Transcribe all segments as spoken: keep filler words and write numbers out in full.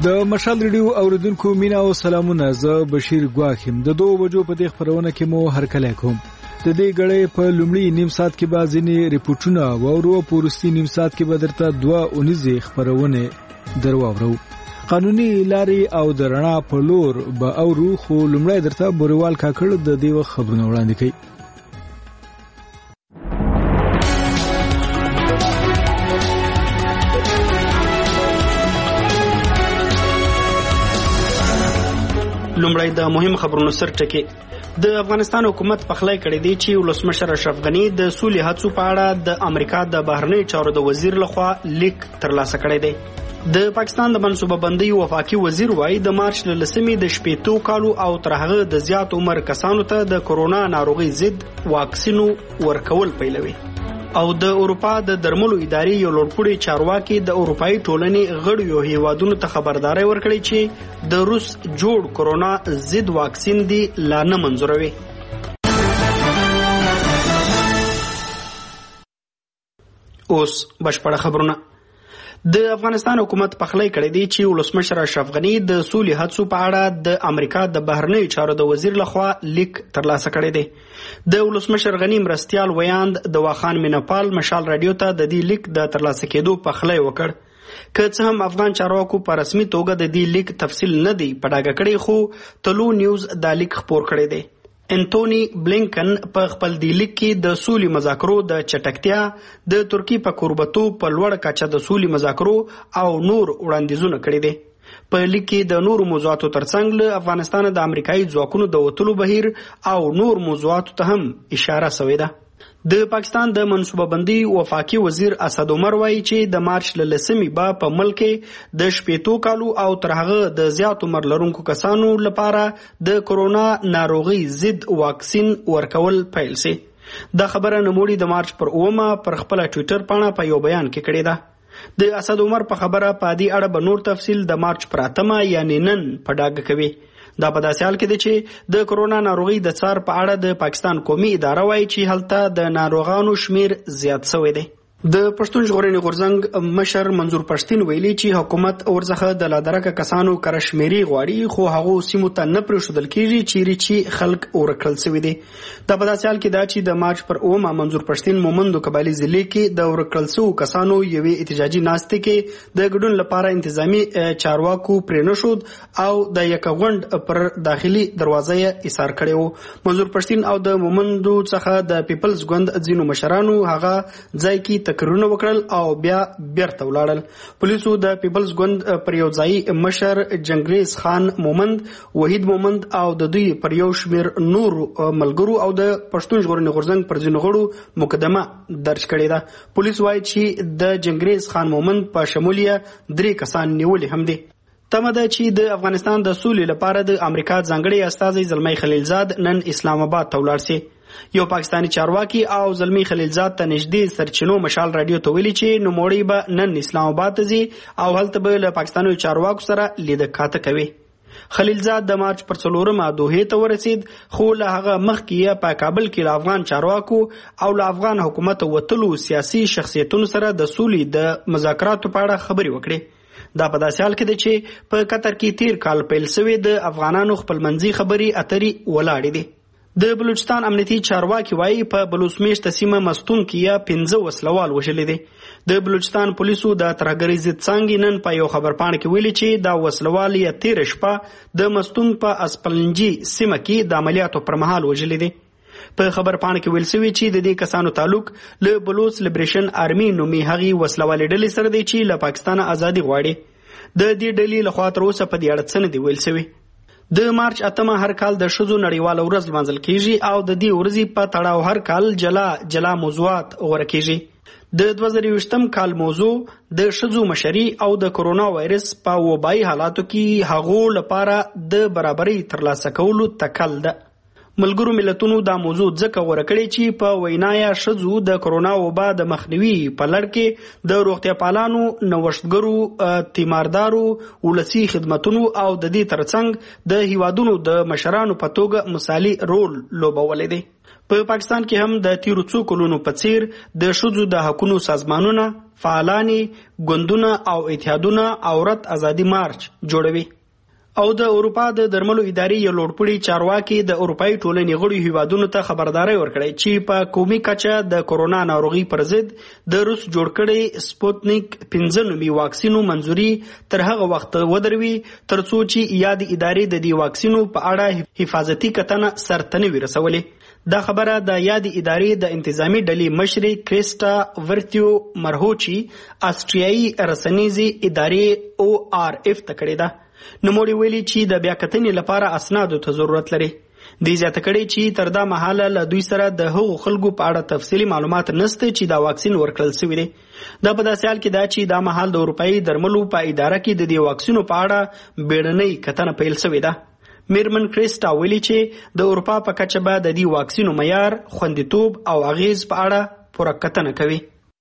د مشال ریډیو اوریدونکو مینا او سلامونه، زه بشیر ګواخیم. د دوه بجو په دې خبرونه کې مو هرکلی کوم. د دې غړې په لومړي نیم ساعت کې به ځینې ریپورتونه واورو، په وروستي نیم ساعت کې به درته دوه اونیزې خبرونه درواورو. قانوني لارې او د رڼا په لور به اورو، خو لومړی درته بوریوال کاکړ د دې وخت خبرونه وړاندې کوي. لومړی د مهم خبرونو سر ټکی. د افغانستان حکومت پخلی کړی دی چې ولسمشر اشرف غنی د سولې هڅو په اړه د امریکا د بهرنی چارو د وزیر لخوا لیک ترلاسه کړی دی. د پاکستان د منصوبه بندۍ وفاقي وزیر وایي د مارچ له لسمې د شپېتو کالو او تر هغه د زیات عمر کسانو ته د کرونا ناروغي ضد واکسینو ورکول پیلوي. او د اروپا د درملو ادارې یو لوړپوړي چارواکي د اروپایي ټولنې غړیو هیوادونو ته خبرداري ورکړي چې د روس جوړ کرونا ضد واکسین دی لا نه منظوروي. اوس بشپړه خبرونه. د افغانستان حکومت پخلی کړی دی چې ولسمشر اشرف غنی د سولې هڅو په اړه د امریکا د بهرنی چارو د وزیر لخوا لیک ترلاسه کړی دی. د ولسمشر غنی مرستیال ویاند د واخان مینپال مشال رادیو ته د دې لیک د ترلاسه کېدو پخلی وکړ. که څه هم افغان چارواکو په رسمي توګه د دې لیک تفصیل نه دی په ډاګه کړی، خو تلو نیوز دا لیک خپور کړی دی. انټونی بلینکن په خپل دی لیک کې د سولې مذاکرو د چټکتیا، د ترکی په قربتو په لوړ کچه د سولې مذاکرو او نور وړاندیزونه کړي دي. په لیک کې د نور موضوعاتو ترڅنګ له افغانستان د امریکایي ځواکونو د وتلو بهیر او نور موضوعاتو ته هم اشاره شوې ده. د پاکستان د منصوبه بندۍ وفاقي وزیر اسد عمر وایي چې د مارچ له لسمې به په ملک کې د شپېتو کالو او تر هغه د زیات عمر لرونکو کسانو لپاره د کرونا ناروغي ضد واکسین ورکول پیل شي. دا خبره نوموړي د مارچ پر اومه پر خپل ټویټر پاڼه په یو بیان کې کړې ده. د اسد عمر په خبره په دې اړه به نور تفصیل د مارچ پر اتمه یعنی نن په ډاګه کوي. دا په داسې حال کې دی چې د کرونا ناروغي د څار په اړه د پاکستان قومي اداره وایي چې هلته د ناروغانو شمیر زیات شوی دی. د پښتون ژغورنې غورځنګ مشر منظور پښتين ویلي چې حکومت ورڅخه د لادرکه کسانو کرشمیري غواړي، خو هغه سیمو ته نه پرېښودل کېږي چیرې چې خلک ورکړل شوي دي. دا په داسې حال کې دا چې د مارچ پر اومه منظور پښتين مومندو قبایلي ضلع کې د ورکړل شوو کسانو یوې احتجاجي ناستې کې د ګډون لپاره انتظامی چارواکو پرېنښود او د یک غونډ پر داخلي دروازه یې ایثار کړی و. منظور پښتين او د مومندو څخه د پیپلز ګوند ځینو مشرانو هغه ځای کې تکرونه وکړل او بیا بیرته ولاړل. پولیسو د پیپلز ګوند پر یو ځای مشر جنگریز خان مومند، وحید مومند او د دوی پر یو شمیر نور ملګرو او د پښتون ژغورنې غورځنګ پر ځینو غړو مقدمه درج کړې ده. پولیس وایي چې د جنگریز خان مومند په شمول یې درې کسان نیولي هم دي. تمه ده چې د افغانستان د سولې لپاره د امریکا ځانګړی استازی زلمی خلیلزاد نن اسلام آباد ته ولاړ شي. یو پاکستانی چارواکي او زلمی خلیلزاد ته نږدې سرچینو مشال رادیو ته ویلي چې نوموړی به نن اسلام آباد ته ځي او هلته به له پاکستاني چارواکو سره لیده کاته کوي. خلیلزاد د مارچ پر څلورمه دوحې ته ورسید، خو له هغه مخکې یې په کابل کې له افغان چارواکو او له افغان حکومت وتلو سیاسي شخصیتونو سره د سولې د مذاکراتو په اړه خبرې وکړي. دا په داسې حال کې دی چې په قطر کې تیر کال پیل شوې د افغانانو خپلمنځي خبرې اترې ولاړې دي. د بلوچستان امنیتي چارواکي وایي په بلوچ میشته سیمه مستون کې یا پنځه وسلوال وژلي دي. د بلوچستان پولیسو د ترهګرۍ ضد څانګې نن په یو خبرپاڼه کې ویلي چې دا وسلوال یې تېره شپه د مستون په اسپلنجي سیمه کې د عملیاتو پر مهال وژلي دي. په خبرپاڼه کې ویل شوي چې د دې کسانو تعلق له بلوچ لیبریشن آرمي نومي هغې وسلوالې ډلې سره دی چې له پاکستانه ازادي غواړي. د دې ډلې لخوا تر اوسه په دې اړه څه نه دي ویل شوي. د مارچ اتمه هر کال د ښځو نړیواله ورځ لمانځل کیږي او د دې ورځې په تړاو هر کال جلا جلا موضوعات غوره کیږي. د دوه زره یوویشتم کال موضوع د ښځو مشري او د کرونا وایرس په وبایي حالاتو کې هغو لپاره د برابرۍ ترلاسه کولو تکل ده. ملګرو ملتونو دا موضوع ځکه غوره کړې چې په وینا یې ښځو د کرونا وبا د مخنیوي په لړ کې د روغتیا پالانو، نوښتګرو، تیماردارو، ولسي خدمتونو او د دې ترڅنګ د هیوادونو د مشرانو په توګه مثالي رول لوبولی دی. په پاکستان کې هم د تیرو څو کلونو په څیر د ښځو د حقونو سازمانونه فعالانې ګوندونه او اتحادونه عورت ازادي مارچ جوړوي. او د اروپا د درملو ادارې یو لوړپوړي چارواکي د اروپایي ټولنې غړو هیوادونو ته خبرداري ورکړې چې په قومي کچه د کورونا ناروغي پر ضد د روس جوړ کړي سپوتنیک پنځه نومي واکسینو منځوري تر هغه وخت ودروي ترڅو چې یاد ادارې د دې واکسینو په اړه حفاظتي کتنه سرته نه ورسولې. دا خبره د یاد ادارې د انتظامی ډلې مشري کریسټا ورتیو مرهوچی استریایي رسنیزي ادارې او آر اف ته کړې ده. نوموړي ویلي چې د بیا کتنې لپاره اسنادو ته ضرورت لري. دې زیاته کړې چې تر دا مهاله له دوی سره د هغو خلکو په اړه تفصیلي معلومات نشته چې دا واکسین ورکړل شوی دی. دا په داسې حال کې ده چې دا مهال د اروپایي درملو په اداره کې د دې واکسینو په اړه بیړنۍ کتنه پیل شوې ده. میرمن کریسټا ویلي چې د اروپا په کچه به د دې واکسینو معیار، خوندیتوب او اغیز په اړه پوره کتنه کوي.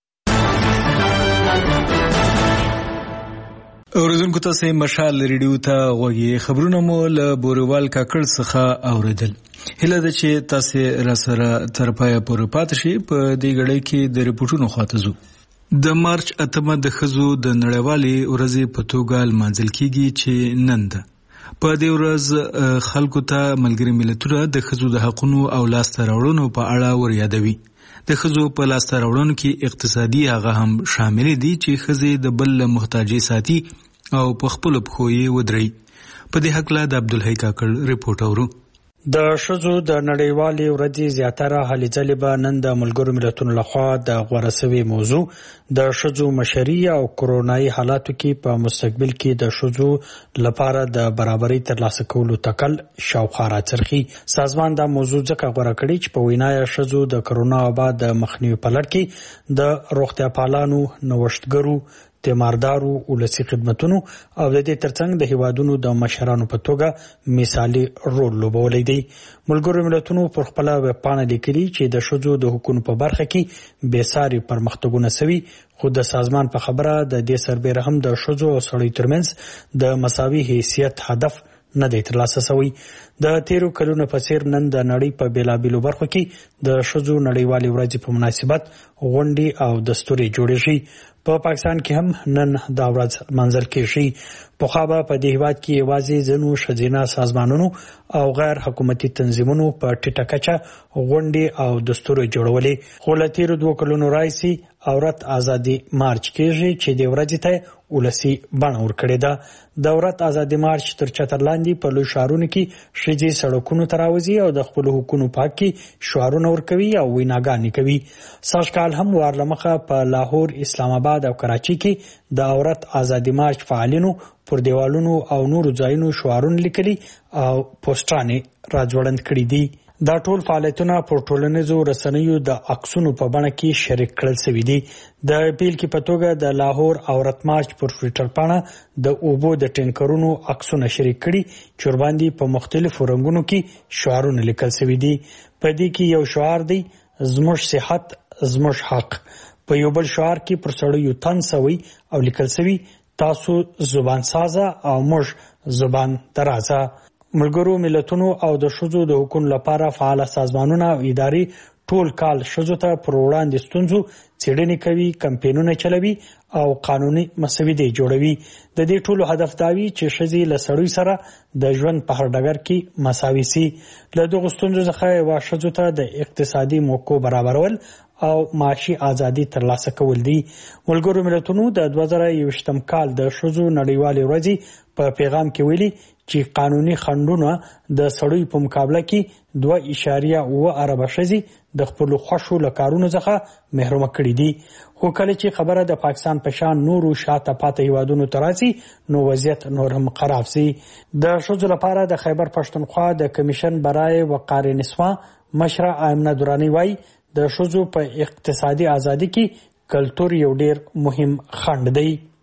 اوریدونکو تاسو مشال ریډیو ته غوږی خبرونه مو له بوریوال کاکړ څخه اوریدل. هله د چې تاسو را سره تر پایه پورې پاتې شئ. په دې غړي کې د ریپورتونو خاطر زو د مارچ اتمه د خزو د نړیوالې ورځې په توګه لمانځل کیږي چې نن ده. په دې ورځ خلکو ته ملګری ملتونه د خزو د حقوقو او لاسته راوړنو په اړه ور یادوي. د خزو په لاسته راوړنو کې اقتصادي هغه هم شامل دي چې خزې د بل محتاجي ساتي او په خپل پخو یې ودري. په دې حق لا د عبدالحی کاکړ ریپورت اورو. د ښځو د نړیوالې ورځې زیاتره هلې ځلې به نن د ملګرو ملتونو لخوا د غوره سوې موضوع د ښځو مشري او کرونایي حالاتو کې په مستقبل کې د ښځو لپاره د برابرۍ ترلاسه کولو تکل شاوخوا راڅرخي. سازمان دا موضوع ځکه غوره کړې چې په وینا یې ښځو د کرونا وبا د مخنیوي په لړ کې د روغتیا پالانو، نوښتګرو، تیماردارو، ولسي خدمتونو او د دې ترڅنګ د هیوادونو د مشرانو په توګه مثالي رول لوبولی دی. ملګرو ملتونو پر خپل ویب پاڼه لیکلي چې د ښځو د حقوقو په برخه کې بېساري پرمختګونه سوي، خو د سازمان په خبره د دې سربېره هم د ښځو او سړیو ترمنځ د مساوي حیثیت هدف نه دی ترلاسه شوی. د تیرو کلونو په څیر نن د نړۍ په بیلابیلو برخو کې د ښځو نړیوالې ورځې په مناسبت غونډې او دستورې جوړېږي. په پاکستان کې هم نن دا ورځ منځل کېږي. پخوا به په دې هیواد کې یوازې ځینو ښځینه سازمانونو او غیر حکومتي تنظیمونو په ټیټه کچه غونډې او دستورې جوړولې، خو له تیرو دوه کلونو راهیسې عورت ازادي مارچ کېږي چې د ورځې ته ولسي بڼه ورکړې ده. د عورت ازادي مارچ تر چتر لاندې په لوی ښارونو کې ښځې سړکونو ته راوځي او د خپلو حقونو په حق کې شعارونه ورکوي او ویناګانې کوي. سږ کال هم وارلمخه په لاهور، اسلام آباد او کراچۍ کې د عورت ازادي مارچ فعالینو پر دیوالونو او نورو ځایونو شعارونه لیکلي او پوسټرانې راځوړند کړي دي. دا ټول فعالیتونه پر ټولنیزو رسنیو د عکسونو په بڼه کې شریک کړل شوي دي. د بیلګې په توګه د لاهور عورت مارچ پر ټویټر پاڼه د اوبو د ټینکرونو عکسونه شریک کړي چې ورباندې په مختلفو رنګونو کې شعارونه لیکل شوي دي. په دې کې یو شعار دی زموږ صحت زموږ حق. په یو بل شعار کې پر سړیو تن شوی او لیکل شوی تاسو زبان سازه او موږ زبان درازه. ملګرو ملتونو او د ښځو د حقوقو لپاره فعال سازمانونه او ادارې ټول کال ښځو ته پر وړاندې ستونزو څېړنې کوي، کمپینونه چلوي او قانوني مسودې جوړوي. د دې ټولو هدف دا وي چې ښځې له سړیو سره د ژوند په هر ډګر کې مساوي سي. له دغو ستونزو څخه یوه ښځو ته د اقتصادي موقعو برابرول او معاشي ازادي ترلاسه کول دي. ملګرو ملتونو د دوه زره یوویشتم کال د ښځو نړیوالې ورځې په پیغام کې ویلي چې قانوني خنډونه د سړیو په مقابله کې دوه اعشاریه اوه اربه ښځې د خپلو خوښو له کارونو څخه محرومه کړي دي. خو کله چې خبره د پاکستان په شان نورو شاته پاته هیوادونو ته راځي نو وضعیت نور هم خراب شي. د ښځو لپاره د خیبر پښتونخوا د کمیشن برای وقار نسواں مشره آمنه درانی وایي د ښځو په اقتصادي ازادي کې کلتور یو ډیر مهم خنډ دی.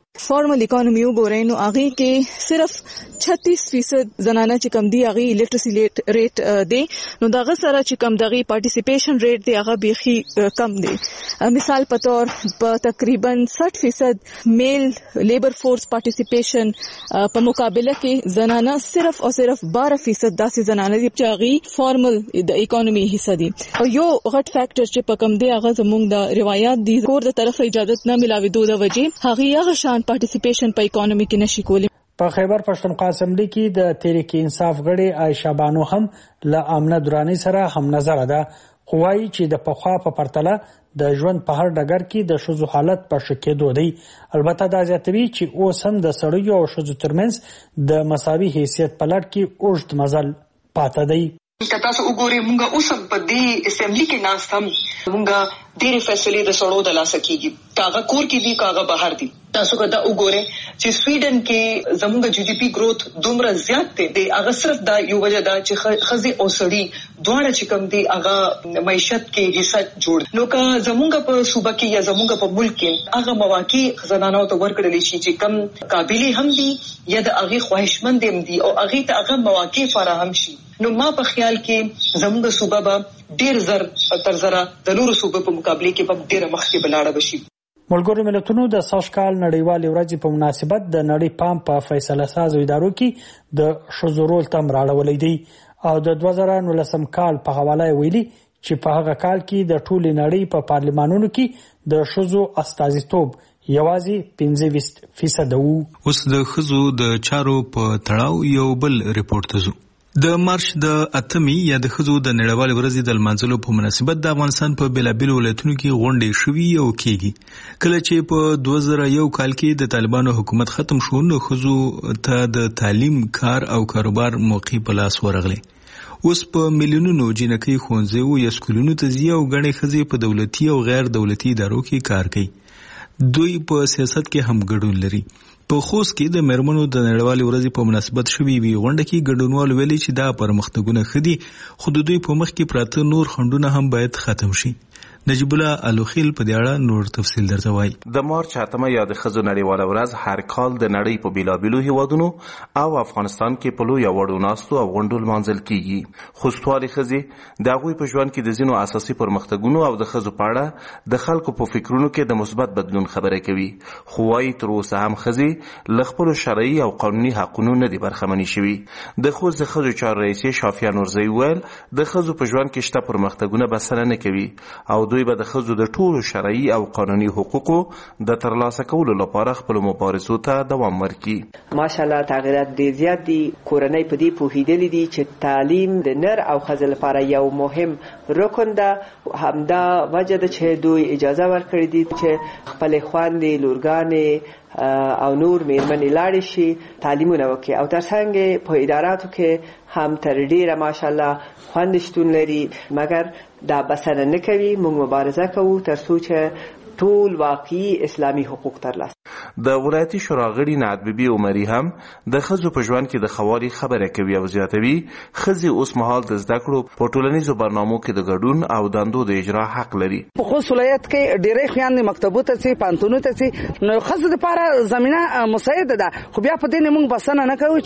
فارمل اکانومی وګورئ نو هغه کې صرف چھتیس فیصد زنانه چې کم دی هغه الیکټریسي ریټ دی نو دغه سره چې کم دغه پارټیسیپیشن ریټ دی هغه بیخي کم دی. مثال په تور په تقریبا ساٹھ فیصد میل لیبر فورس پارټیسیپیشن په مقابله کې زنانه صرف او صرف بارہ فیصد داسې زنانه دي چې هغه فارمل د اکانومی حصہ دي. او یو غټ فیکٹر چې په کم دی هغه زموږ د روایت دي کور د طرف اجازه نه ملاوي دوه د وجې هغه هغه شان پارټیسیپیشن په اکانومی کې نشي کولی. په خیبر پښتونخوا اسمبلی کې د تحریک انصاف غړي عائشہ بانو هم له امنه درانی سره هم نظر ده. خوایي چې د پخوا په پرتله د ژوند په هر ډګر کې د شذو حالت په شکېدو دی. البته دا زیاتوي چې اوس هم د سړیو او شذو ترمنځ د مساوي حیثیت په لړ کې اوږد مزل پاته دی. که تاسو وګورئ مونږ اوس په دې اسمبلی کې ناست هم مونږ ډېرې فیصلې د سړو د لاسه کېږي کاغه کور کې دي کاغه بهر دي. تاسو که دا وګورئ چې سویډن کې زموږ جی ډي پی گروث دومره زیات دی هغه صرف دا یو وجه ده چې ښځې او سړي دواړه چې کوم دي هغه معیشت کې حصہ جوړ نو که زموږ په صوبه کې یا زموږ په ملک کې هغه مواقع زنانو ته ورکړل شي چې کم قابلیت هم دي یا د هغې خواهشمند هم دي او هغې ته هغه مواقع فراهم شي نو ما په خیال کې زموږ صوبه به ډېر زر تر زره د نورو صوبو په مقابله کې به ډېره مخکې بلاړه بشي. ملګرو ملتونو د سږ کال نړیوالې ورځې په مناسبت د نړۍ پام په فیصله سازو ادارو کې د ښځو رول ته راوړلی دی او د دوه زره نولسم کال په حواله ویلي چې په هغه کال کې د ټولې نړۍ په پارلمانونو کې د ښځو استازیتوب یوازې پنځه ویشت فیصد وو. اوس د ښځو د چارو په تړاو یو بل ریپورت ته ځو. د مارچ د اتمې یا د ښځو د نړیوالې ورځې د لمانځلو په مناسبت د افغانستان په بېلابېلو ولایتونو کې غونډې شوي او کېږي. کله چې په دوه زره یو کال کې د طالبانو حکومت ختم شو نو ښځو ته د تعلیم کار او کاروبار موقع په لاس ورغلی. اوس په میلیونونو جنکۍ ښوونځیو یا سکولونو ته ځي او ګڼې ښځې په دولتي او غیر دولتي ادارو کې کار کوي. دوی په سیاست کې هم ګډون لري. په خوست کې د مېرمنو د نړیوالې ورځې په مناسبت شوې وي غونډه کې ګډونوال ویلي چې دا پرمختګونه ښه دي خو د دوی په مخ کې پراته نور خنډونه هم باید ختم شي. نجیب الله الوخیل په دې اړه نور تفصیل درته وایي. د مارچ اتمه یا د ښځو نړیواله ورځ هر کال د نړۍ په بیلابیلو هیوادونو او افغانستان کې په لویو وړو ناستو او غونډو لمانځل کیږي. خوستوالې ښځې د هغوی په ژوند کې د ځینو اساسي پرمختګونو او د ښځو په اړه د خلکو په فکرونو کې د مثبت بدلون خبره کوي. خو وايي تر اوسه هم ښځې له خپلو شرعي او قانوني حقونو نه دي برخمنې شوي. د خوست د ښځو چارو رئیسې شافیه نورزۍ وویل د ښځو په ژوند کې شته پرمختګونه بسنه نه کوي او دوی به د ښځو د ټولو شرعي او قانوني حقوقو د ترلاسه کولو لپاره خپلو مبارزو ته دوام ورکړي. ماشاءالله تغیرات ډېر زیات دي. کورنۍ په دې پوهېدلې دي چې تعلیم د نر او ښځې لپاره یو مهم رکن ده. همدا وجه ده چې دوی اجازه ورکړې دي چې خپلې خویندې لورګانې او نور میرمنې لاړې شي تعلیمونه وکړي او ترڅنګ په اداراتو کې هم تر ډیره ماشاءالله خویندې شتون لري مګر دا بسنه نه کوي. موږ مبارزه کوو تر څو چې ټول واقعي اسلامي حقوق ترلاسه. د ولایتي شورا غړي نعت بیبي عمري هم د ښځو په ژوند کې د خوالي خبره کوي او زیاتوي ښځې اوس مهال د زده کړو په ټولنیزو برنامو کې د ګډون او دندو د اجرا حق لري. په خوست ولایت کې ډېرې خویندې مکتبو ته ځي پوهنتونونو ته ځي نو ښځو دپاره زمینه مساعده ده خو بیا په دې نه موږ بسنه نه کوو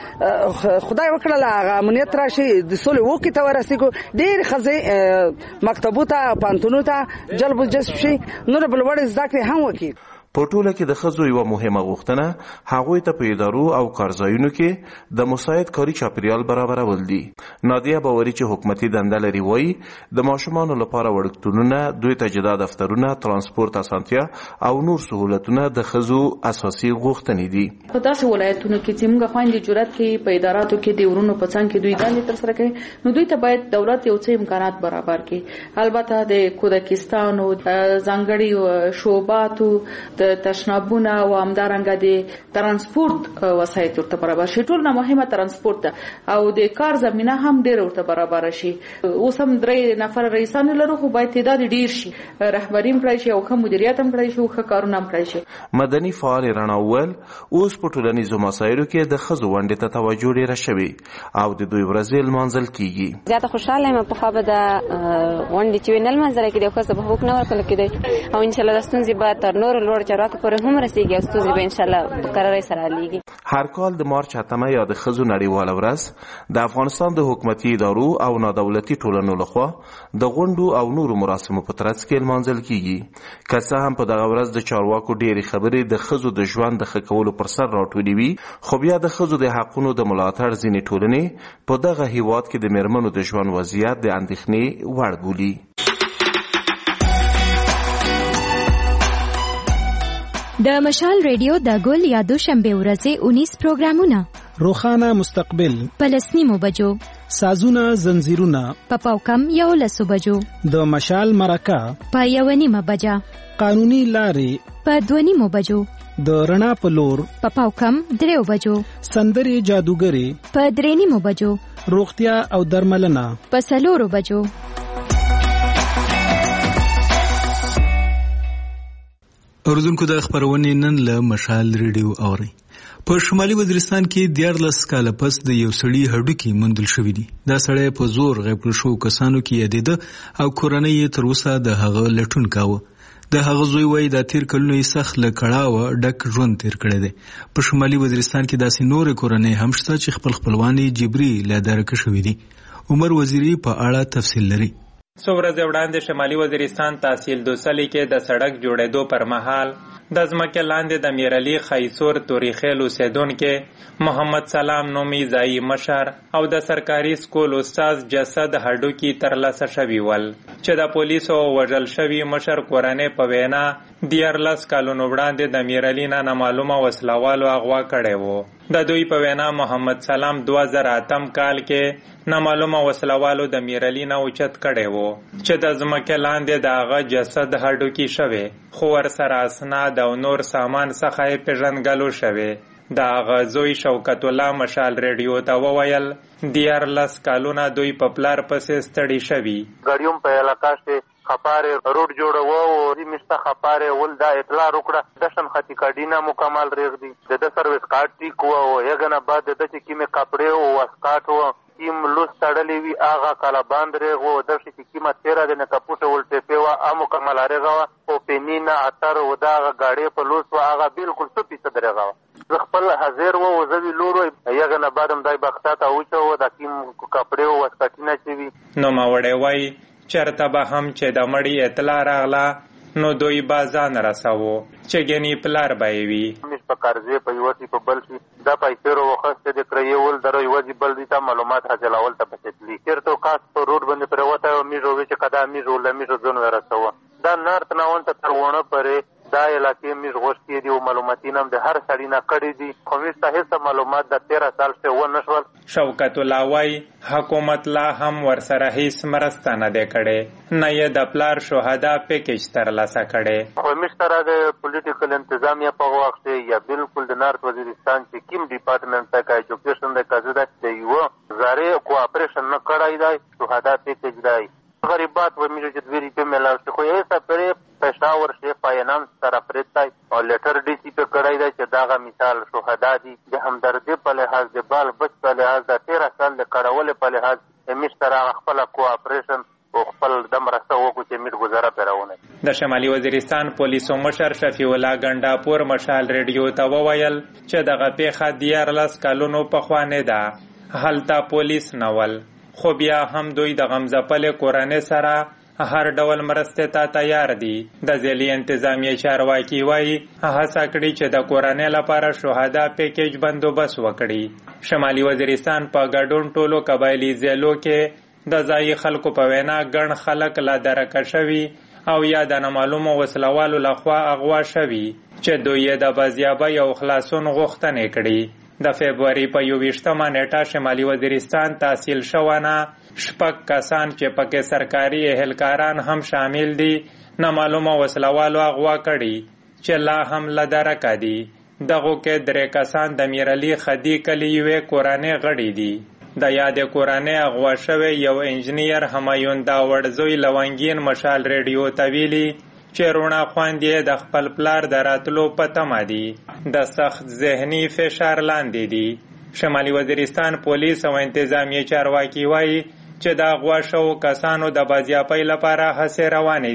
چې خدای وکړله هغه امنیت راشي د سولې وکې ته ورسېږو. ډېرې ښځې مکتبو ته پوهنتونونو ته جلب الجذب شي نور بل وړ زده کړې هم وکړي. په ټوله کې د ښځو یوه مهمه غوښتنه هغوی ته په ادارو او کارځایونو کې د مساعد کاري چاپیریال برابرول دي. نادیه باوري چې حکومتي دنده لري وایي د ماشومانو لپاره وړکتونونه دوی ته جدا دفترونه ترانسپورت اسانتیا او نور سهولتونه د ښځو اساسي غوښتنې دي. په داسې ولایتونو کې چې موږ خویندې جرأت کوي په اداراتو کې د ورونو په څنګ کې دوی دندې ترسره کوي نو دوی ته باید دولت یو څه امکانات برابر کړي. البته د کودکستانو ځانګړي شعباتو د تشنابونه او همدارنګه د ترانسپورت وسایط ورته برابر شي. ټول نه مهمه ترانسپورت ده او د کار زمینه هم ډېر ورته برابر شي. اوس هم درې نفر رئیسان لرو خو باید تعداد ډېر شي رهبري هم کړی شي او ښه مدیریت هم کړی شي او ښه کارونه هم کړی شي. مدني فعال رڼا وویل اوس په ټولنیزو مسایلو کې د ښځو ونډې ته توجه ډېره شوې او د دوی ورځې لمانځل کیږي. زیاته خوشحاله یم پخوا به د ونډې چې وي نه لمانځل کېدی ښځو به حقوق نه ورکړل کېدی او انشاءالله دا ستونزې به تر نورو لوړ ضرورت پورې هم رسیږي او ستونزې به ان شاء الله په قرارۍ سره حلیږي. هر کال د مارچ اتمه یا د ښځو نړیواله ورځ د افغانستان د حکومتي ادارو او نادولتي ټولنو لخوا د غونډو او نورو مراسمو په ترڅ کې لمانځل کیږي. که څه هم په دغه ورځ د چارواکو ډېرې خبرې د ښځو د ژوند د ښه کولو پر سر راټولې وي، خو بیا د ښځو د حقونو د ملاتړ ځینې ټولنې په دغه هیواد کې د میرمنو د ژوند وضعیت د اندېښنې وړ بولي. د مشال ریډیو د ګل یا دوشنبه ورځې اونیس پروګرامونه: روخانه مستقبل په لسنیمو بجو، سازونه زنځیرونه په پاوکم یولسو بجو، د مشال مرکه په یوه نیمه بجه، قانوني لارې په دوه نیمو بجو، د رڼا په لور په پاوکم دریو بجو، سندرې جادوګرې په درې نیمو بجو، روغتیا او درملنه په څلورو بجو. اوریدونکو د خبرونې نن له مشال ریډیو اوري. په شمالي وزیرستان کې دیارلس کاله پس د یو سړي هډوکي موندل شوي دي. دا سړی په زور غیب کړل شوو کسانو کې یادېده او کورنۍ یې تر اوسه د هغه لټون کاوه. د هغه زوی وایي دا تیر کلونه یې سخت له کړاوه ډک ژوند تیر کړی دی. په شمالي وزیرستان کې داسې نورې کورنۍ هم شته چې خپل خپلوان یې جبري له درکه شوي دي. عمر وزیري په اړه تفصیل لري. څو ورځې وړاندې شمالي وزیرستان تحصیل دوسلي کې د سړک جوړېدو پر مهال د ځمکې لاندې د میرعلي خیسور توریخیل اوسېدونکي محمد سلام نومي ځایي مشر او د سرکاري سکول استاد جسد هډوکي ترلاسه شوي ول چې د پولیسو وژل شوي مشر کورنۍ په وینا دیارلس کالونو وړاندې د میرعلي نه نامعلومه وسلوالو اغوا کړی و. د دوی په وینا محمد سلام دوه زره اتم کال کې نامعلومه وسلوالو د میرعلي نه اوچت کړی و چې د ځمکې لاندې د هغه جسد هډوکي شوی، خو ورسره اسناد او نور سامان څخه یې پېژندګلو شوی. د هغه زوی شوکت الله مشال ریډیو ته وویل دیارلس کالونه دوی په پلار پسې ستړي شوي. ګاډیوم په علاقه کې خپاره روډ جوړو او دې مشته خپاره ول دا اطلاع وکړه دشن ختی کاډینا مکمل ریغ دي د سرویس کارت ټیک وو او یګنه بعد د چې کیمه کپڑے او واسکاټ وو کیم لوس تړلې وی هغه کاله باندې ریغ وو د چې کیمه تیرا د نه کپوټه ولټه پیوا ا مکمل ریغ او پینینا اتر و دا غاړې په لوس وا هغه بالکل څه پیڅ درغه خپل حاضر وو زوی لور یګنه بعدم دای بختات او چې د کیم کپڑے او واسکاټینا چې نو ما وړې وای چرته به هم چې د مړی اطلاع راغله نو دوی بازان رساوو چې ګنی پلار به وي. مش په قرضې په یوتی په بل شي دا پیسې ورو وخت د کړیول درو یوځي بل دي ته معلومات حاصلول ته پېدلی چیرته کاس په روډ باندې پروته او میجو وچ کدا میجو لمیجو ځون ورساوه دا نارت ناون ته ترونه پرې دا علاقې میج غوښتي دي او معلوماتینه د هر سړی نه کړی دي خو مست هیڅ معلومات د تیرہ سال څخه و نشول. شوکت الله وای حکومت لا هم ورسره هیڅ مرسته نه دی کړي نه یې د پلار شهدا پیکیج ترلاسه کړي. خو مست را د پولیټیکل انتظامیه په وخت یا بالکل د نارت وزیرستان چې کیم ډپارټمنټ ته ایجوکیشن د کازده د یو زاره کوآپریشن نه کړای دی شهدا پیکیج دی غریبات و میجو چې دوی په ملاو شي خو یې سپره پېښور شي فاینانس سره پرېتای او لیټر ډي سي په کړای دی چې داغه مثال شهدا دي د همدردی په لحاظ د بال بچ په لحاظ د تیرہ سال د کړهول په لحاظ مشترا خپل کوآپریشن او خپل د مرسته وکړي چې میډ گزاره پیراونه. د شمالي وزیرستان پولیسو مشر شفیع الله ګنډاپور مشال ریډیو ته وویل چې دغه پیښه دیارلس کلونو پخوانه ده هلته پولیس نول خو بیا هم دوی د غمزپل کورنۍ سره هر ډول مرسته ته تیار دي. د ځلي انتظامیه چارواکي وایي هڅه کړې چې د کورنۍ لپاره شهدا پیکیج بندوبست وکړي. شمالي وزیرستان په ګډون ټولو قبایلی ځایلو کې د ځایي خلکو په وینا ګڼ خلک لا درکه شوي او یا د نامعلومو وسلوالو لخوا اغوا شوي چې دوی د بازیابۍ او خلاصون غوښتنې کړي. د فبرवरी په یوویشتمه نیټه شمالي وزیرستان تحصیل شوانه شپږ کسان چې پکې سرکاري اهلکاران هم شامل دي نامعلومه وسلوالو اغوا کړي چې لا هم لدرکه دي. دغه کې درې کسان د میرعلي خدي کلی یوې کورنۍ غړي دي. د یادې کورنۍ اغوا شوی یو انجنیر همایون داوړ زوی لونګین مشال ریډیو ته ویلي چې روڼا خواندې د خپل پلار د راتلو په تمه دي د سخت ذهني فشار لاندې دي. شمالي وزیرستان پولیس او انتظامیه چارواکي وایي چې د اغوا شوو کسانو د بازیاپۍ لپاره هڅې روانې دي.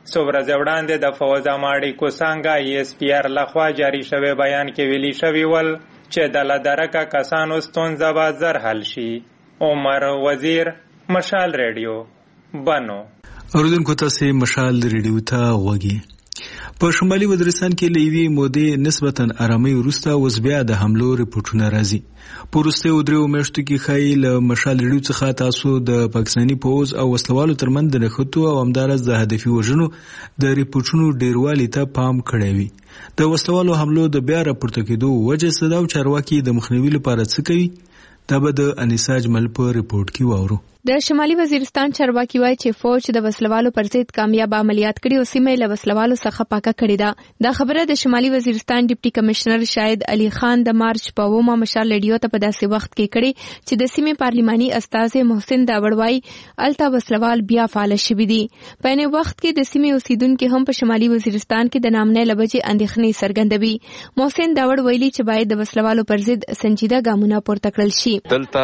څو ورځې وړاندې د فوز اماړي کوسانګا ای اس پی آر لخوا جاری شوی بیان کې ویلي شوی ول چې د لدرکه کسانو ستونزه به زر حل شي. عمر وزیر، مشال ریډیو، بنو. اوریدونکو تاسو مشال ریډیو ته غوږی. په شمالي وزیرستان کې لوی مودې نسبتاً آرامي وروسته اوس بیا د حملو رپورټونه راځي. په وروستیو دریو میاشتو کې ښایي له مشال ریډیو څخه تاسو د پاکستاني پوځ او وسلوالو ترمنځ د نښتو او همداراز د هدفي وژنو د رپورټونو ډیروالي ته پام کړی وي. د وسلوالو حملو د بیا راپورته کېدو وجه څه ده او چارواکي د مخنیوي لپاره څه کوي؟ دا به د انیسا اجمل په رپورټ کې واورو. د شمالي وزیرستان چارواکي وایي چې فوج د وسلوالو پر ضد کامیاب عملیات کړي او سیمه له وسلوالو څخه پاکه کړې ده. دا خبره د شمالي وزیرستان ډیپټي کمشنر شاهد علي خان د مارچ په اومه مشال ریډیو ته په داسې وخت کې کړي چې د سیمې پارلماني استازي محسن داوړ وایي الته وسلوال بیا فعال شوي دي. په یو وخت کې د سیمې اوسیدونکو هم په شمالي وزیرستان کې د نامنې لبجې اندېښنې څرګندوي. محسن داوړ ویلي چې باید د وسلوالو پر ضد سنجیده ګامونه پورته کړل شي. دلته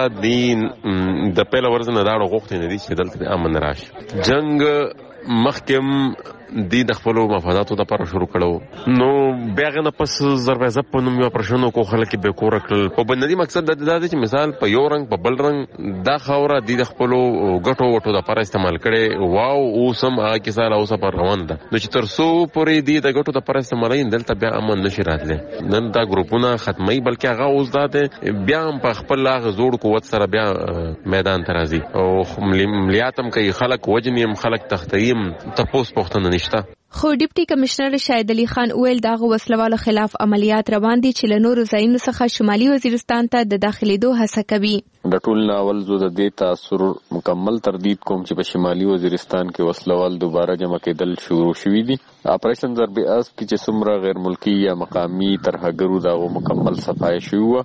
د د پیل ورځ نه دا غوښتنه دي چې دلته امن راشي. جنگ مخکم دی د خپل مفاداتو د لپاره شروع کړو نو بیا غنه پس ضربه زپ په نوم یو پرشنو کو خلک به کور کړل. په بنادي مقصد د دې چې مثال په یو رنگ په بل رنگ دا خوره دی د خپل غټو غټو د لپاره استعمال کړي. واو اوسم هغه کې سال اوسه پر روان ده نو چې تر څو پورې دی د غټو د لپاره استعمالین دلته بیا امن نشي راتله. نن دا ګروپونه ختمي بلکې هغه اوس ده بیا په خپل هغه زوړ قوت سره بیا میدان ته راځي او ملياتم کوي خلک وجنیم خلک تختیم تپوس پختنه نشته. خو ډیپټي کمشنر شاهد علي خان ویل دغه وسلوالو خلاف عملیات روان دي چې له نورو ځایونو څخه شمالي وزیرستان ته د داخليدو هڅه کوي. د ټول ناول زو د دې تاثر مکمل تردید کوم چې په شمالي وزیرستان کې وسلوال دوباره جمع کېدل شروع شوي دي. اپریشن ضرب اسب کې چې څومره غیر ملکی یا مقامی ترهګرو دغه مکمل صفای شو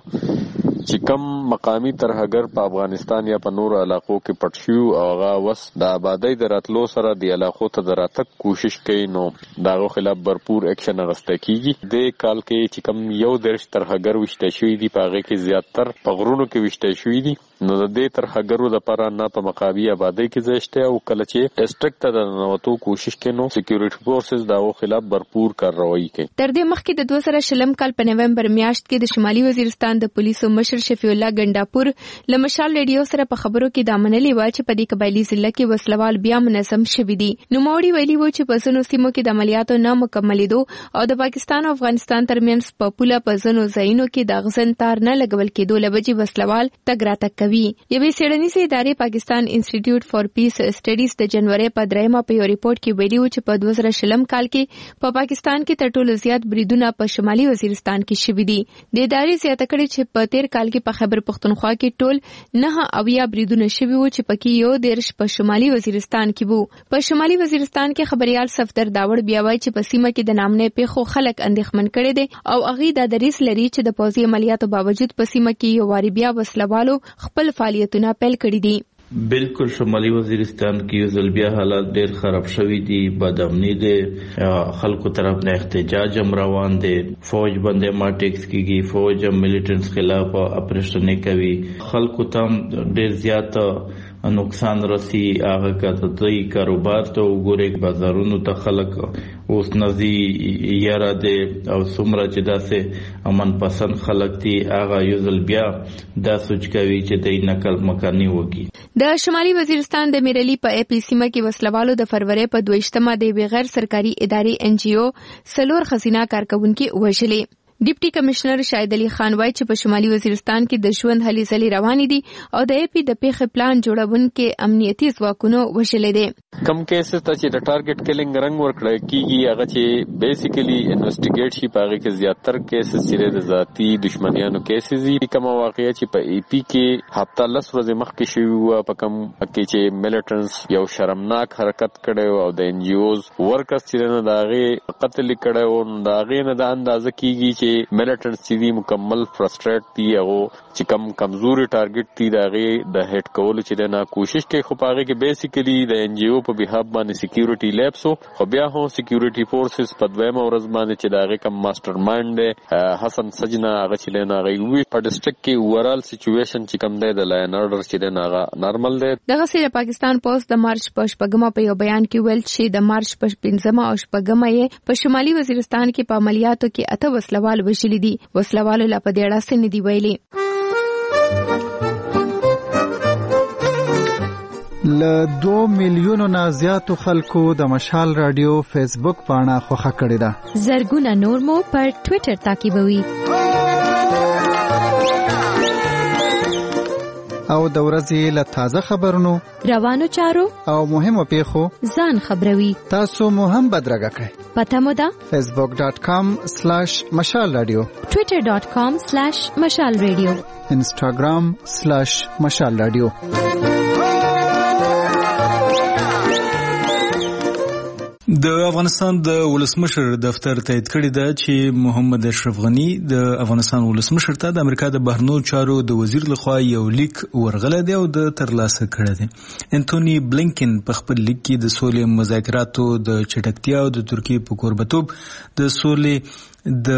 چې کم مقامی ترهګر په افغانستان یا په نورو علاقو کې پټ شو او هغه وس د آبادی د راتلو سره د علاقو ته د راتګ کوشش کوي نو دغه خلاف برپور اکشن اخیستل کیږي. د کال کې چې کم یو درش ترهګر وشته شوی دی په هغه کې زیاتره په غرونو کې وشته شوی دی نو د دې ترهګرو لپاره نه په مقابي آبادی کې ځشته او کله چې ډیسټریکټ ته د نوتو کوشش کینو سکیورټي فورسز دغه خلاف برپور کاروایی کوي. تر دې مخکې د دوه زره شلم کال په نومبر میاشت کې د شمالي وزیرستان د پولیسو مشر شفیع الله ګنڈاپور له مشال ریډیو سره په خبرو کې د منلې و چې په دې قبایلی ضلع کې وسلوال بیا منظم شوي دي. نو موري ویلي و چې په ځینو سیمو کې د عملیاتو نه مکملېدو او د پاکستان او افغانستان ترمنځ په پوله په ځینو ځایونو کې د غزن تار نه لګول کېدو لبجې وسلوال تګ راتګ کوي. یوې څېړنیزې ادارې پاکستان انسټیټیوټ فار پیس سټډیز د جنوري په دریمه په یو ریپورت کې ویلي و چې په دوه زره شلم کال کې په پاکستان کې تر ټولو زیات بریدونه په شمالي وزیرستان کې شوي دي. د ادارې زیاته کړې چې په تیر کال کې په خیبر پختونخوا کې ټول نه اویا بریدونه شوي وو چې پکې یو دیرش په شمالي وزیرستان کې وو. په شمالي وزیرستان کې خبريال صفدر داوړ بیا وایي چې په سیمه کې د نامنې پیښو خلک اندېښمن کړي دي او هغه د دریس لري چې د پوځي عملیاتو باوجود په سیمه کې یو واری بیا وسلوالو خپل فعالیتونه پیل کړي دي. بالکل شمالي وزیرستان کې ځل بیا حالات ډېر خراب شوي دي. بدامني دي خلکو طرف نه احتجاج هم روان دي. فوج باندې ماټیکس کیږي فوج هم ملیټنټس خلاف اپریشن کوي. خلکو ته ډېر زیات نقصان رسی. هغه کته دوی کاروبار ته وګوري بازارونو ته خلک اوس نزي یاره دي او څومره چې داسې امن پسند خلک دي هغه یوزل بیا دا سوچ کوي چې د نقل مکانی وږي. د شمالي وزیرستان د میرلی په اپی سیمه کې وسلوالو د فروری په دویشتمه د بغیر سرکاري ادارې ان جی او سلور خزینه کارکونکو وژلې. ډیپټي کمشنر شاهد علي خان وایي چې په شمالي وزیرستان کې د ژوند هلې ځلې روانې دي او د اپی د پیښې پلان جوړونکو امنیتي ځواکونو وژلې دي. کم کیسز ته چې د ټارګټ کیلینګ رنګ ورکړل کیږي هغه چې بیسیکلی انویسټیګیټ شي په هغه کې زیاتره کیسز چې د ذاتی دشمنیانو کیسز دي. کوم واقعیا چې په ای پی کې هفته لس ورځې مخکې شوی و په کوم کې چې ملیټنټس یو شرمناک حرکت کړي او د ان جی اوز ورکرز چې نه داغه قتل کړي او داغه نه د اندازه کیږي کې میلیټنټس دي مکمل فرستریټ دي او چې کم کمزوري ټارګټ دي دغه د هټ کولو چې نه کوشش کوي خو پاره کې بیسیکلی د ان جی او په بهاب باندې سکیورټي لیبسو خو بیا هم سکیورټي فورسز په دویمه ورځ باندې چې دغه کم ماستر مایند حسن سجنا هغه چې نه هغه وی په ډسټریکټ کې اوورال سچويشن چې کم دی د لاین اورډر چې نه هغه نارمل دی. دغه سره پاکستان پولیس د مارچ په شپږمه په یو بیان کې ویل چې د مارچ په پنځمه او شپږمه یې په شمالي وزیرستان کې په عملیاتو کې اته وسلوال وشلي دي. وسلوالو لا په دې اړه څه نه دی ویلي. ل دو میلیونو نه زیاتو خلکو د مشال رادیو فیسبوک پاڼه خوښه کړې ده. زرګونه نور مو پر ټوئیټر تعقیبوي. او د ورځې له تازه خبرونو روانو چارو او مهمو پیښو ځان خبروي. تاسو مو هم بدرګه کړئ. پته مو ده facebook dot com slash mashal radio twitter dot com slash mashal radio instagram slash mashal radio. د افغانستان د ولسمشر دفتر تایید کړی دی چې محمد اشرف غنی د افغانستان ولسمشر ته د امریکا د بهرنیو چارو د وزیر لخوا یو لیک ورغلی دی او د ترلاسه کړی دی. انټونی بلینکن په خپل لیک کې د سولې مذاکراتو د چټکتیا او د ترکیې په کوربتوب د سولې د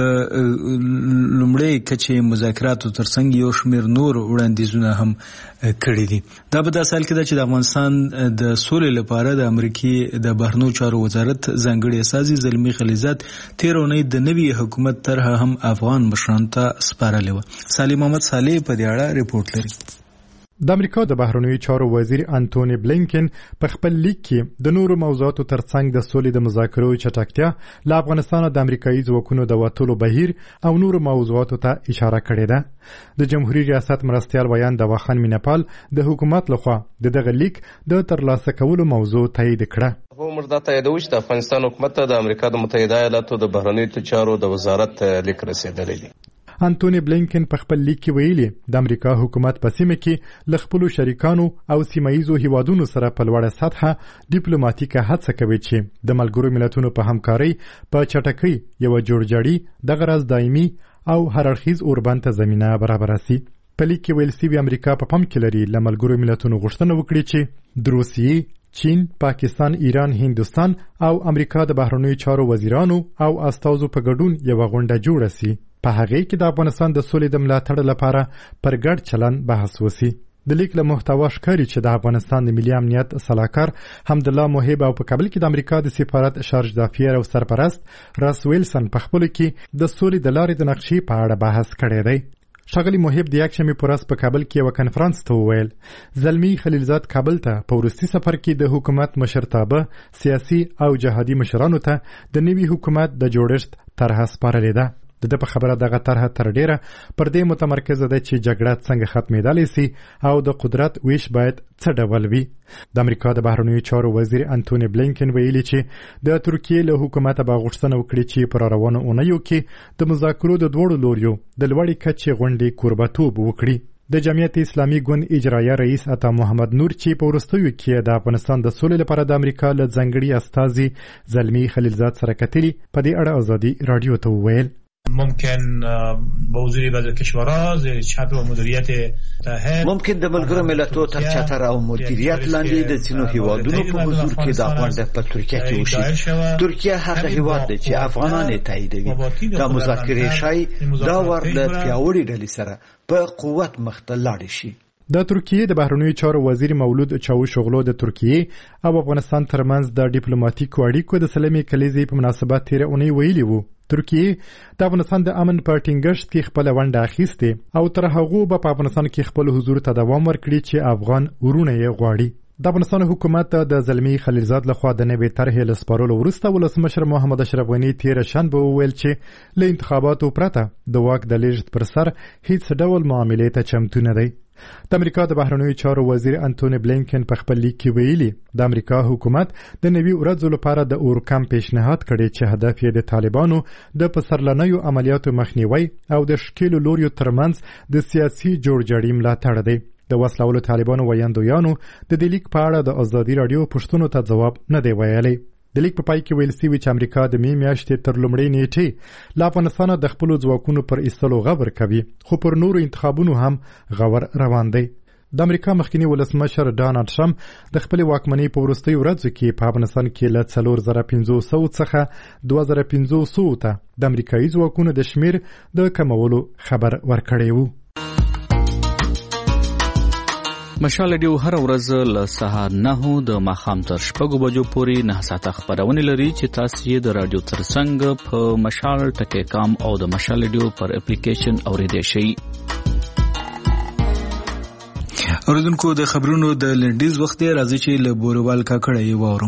لومړی کچې مذاکراتو ترڅنګ یو شمېر نور وړاندیزونه هم کړي دي. دا په داسې حال کې ده چې د افغانستان د سولې لپاره د امریکې د بهرنیو چارو وزارت ځانګړي استازي زلمي خلیزات تیر اونۍ د نوي حکومت طرحه هم افغان مشرانو ته سپارلې وه. سالم محمد صالح په دې اړه رپورټ لري. د امریکا د بهرنیو چارو وزیر انټونی بلینکن په خپل لیک کې د نورو موضوعاتو ترڅنګ د سولې د مذاکرو چټکتیا، له افغانستان د امریکایي ځواکونو د وټولو بهیر او نورو موضوعاتو ته اشاره کړې ده. د جمهوریت ریاست مرستیال ویان د واخان مینپال د حکومت لخوا د دغه لیک د ترلاسه کولو موضوع تایید کړه. هو موږ دا تاییدوو چې د افغانستان حکومت ته د امریکا د متحده ایالاتو د بهرنیو چارو د وزارت لیک رسیدلی دی. انټونی بلینکن په خپل لیک کې ویلي د امریکا حکومت په سیمه کې له خپلو شریکانو او سیمایي هیوادونو سره په لوړه سطحه ډیپلوماټیکه هڅه کوي چې د ملګرو ملتونو په همکارۍ په چټکۍ یو جوړجاړي د غرض دایمي او هررخیز اوربند ته زمينه برابر شي. په لیک کې ویل سوي امریکا په پام کې لري له ملګرو ملتونو غوښتنه وکړي چې د روسیې، چین، پاکستان، ایران، هندوستان او امریکا د بهرنیو چارو وزیرانو او استازو په ګډون یو غونډه جوړه شي. په هغه کې د افغانستان د سولې د ملاتړ لپاره پر ګډ چلن بحث وشي. د لیک له محتوا ښکاري چې د افغانستان د ملي امنیت سلاکار حمدالله محب او په کابل کې د امریکا د سفارت شارج دافیر او سرپرست راس ویلسن په خپل کې د سولې د لارې د نقشې په اړه بحث کړی دی. ښاغلي محب د یکشنبې په ورځ په کابل کې یو کنفرانس ته وویل زلمي خلیلزاد کابل ته په وروستي سفر کې د حکومت مشرتابه، سیاسي او جهادي مشرانو ته د نوي حکومت د جوړښت طرحه سپارلې ده. د په خبره دغه طرحه تر ډیره پر دې متمرکزه ده چې جګړه څنګه ختمېدلی سي او د قدرت ویش باید څه ډول وي. د امریکا د بهرنیو چارو وزیر انټونی بلینکن ویلي چې د ترکیې له حکومته به غوښتنه وکړي چې پر روانو اونیو کې د مذاکرو د دواړو لوریو د لوړې کچې غونډې کوربتوب وکړي. د جمعیت اسلامي ګوند اجرایه رئیس عطا محمد نور چې په وروستیو کې د افغانستان د سولې لپاره د امریکا له ځانګړي استازي زلمي خلیلزاد سره کتلي په دې اړه ازادي رادیو ته وویل ممکن با حضور بعضی کشورها زیر چتر و مدیریت متحد ممکن د ملګرو ملتونو تر چتر او مدیریت لاندې د ځینو هیوادونو په حضور کې د غونډه په ترکیه کې وشي. ترکیه هغه هیواد دی چې افغانان یې تاییدوي. دا مذاکرې شای دا ور له پیاوړي ډلې سره په قوت مخ ته لاړ شي. د ترکیې د بهرنیو چارو وزیر مولود چاوشوغلو د ترکیې او افغانستان ترمنځ د ډیپلوماټیکو اړیکو د سلمي کلیزې په مناسبت تیر اونۍ ویلي وو ترکیې د افغانستان د امن په ټینګښت کې خپل ونډه اخیسته او تر هغه به په افغانستان کې خپل حضور ته دوام ورکړي چې افغان ورونه یې غواړي. د افغانستان حکومت د زلمي خلیلزاد لخوا د نوې طرحې له سپارلو وروسته ولسمشر محمد اشرف غني تیر شنبه وویل چې له انتخاباتو پرته د واک د لیږد پر سر هیڅ ډول معاملې ته چمتو نه دی. د امریکا د بهرنیو چارو وزیر انټونی بلینکن په خپل لیک کې ویلي د امریکا حکومت د نوي ورځو لپاره د اورکم پیشنهاد کړی چې هدف یې د طالبانو د پسرلنیو عملیاتو مخنیوي او د شکیلو لوریو ترمنځ د سیاسي جوړجاړي ملاتړ دی. د وسلوالو طالبانو ویاندویانو د دې لیک په اړه د ازادي رادیو پوښتنو ته ځواب نه دی ویلی. د لیک په پای کې ویل شوي چې امریکا د می میاشتې تر لومړۍ نیټې له افغانستانه د خپلو ځواکونو پر ایستلو غبر کوي، خو پر نورو انتخابونو هم غور روان دی. د امریکا مخکنی ولسمشر ډانلډ ټرمپ د خپلې واکمنۍ په وروستیو ورځو کې په افغانستان کې له څلور زره پنځه سوه څخه دوه زره پنځه سوه ته د امریکایي ځواکونو د شمیر د کمولو خبر ورکړی و. مشال ریډیو هر ورځ له سهار نهو د ماښام تر شپږو بجو پورې نه ساعته خپرونه لري چې تاسو یې د رادیو ترڅنګ په مشال ټکی کام او د مشال ریډیو پر اپلیکیشن اوریدئ شئ. اوریدونکو د خبرونو د لنډیز وخت دی، راځي چې له بوروال کاکړه یې واورو.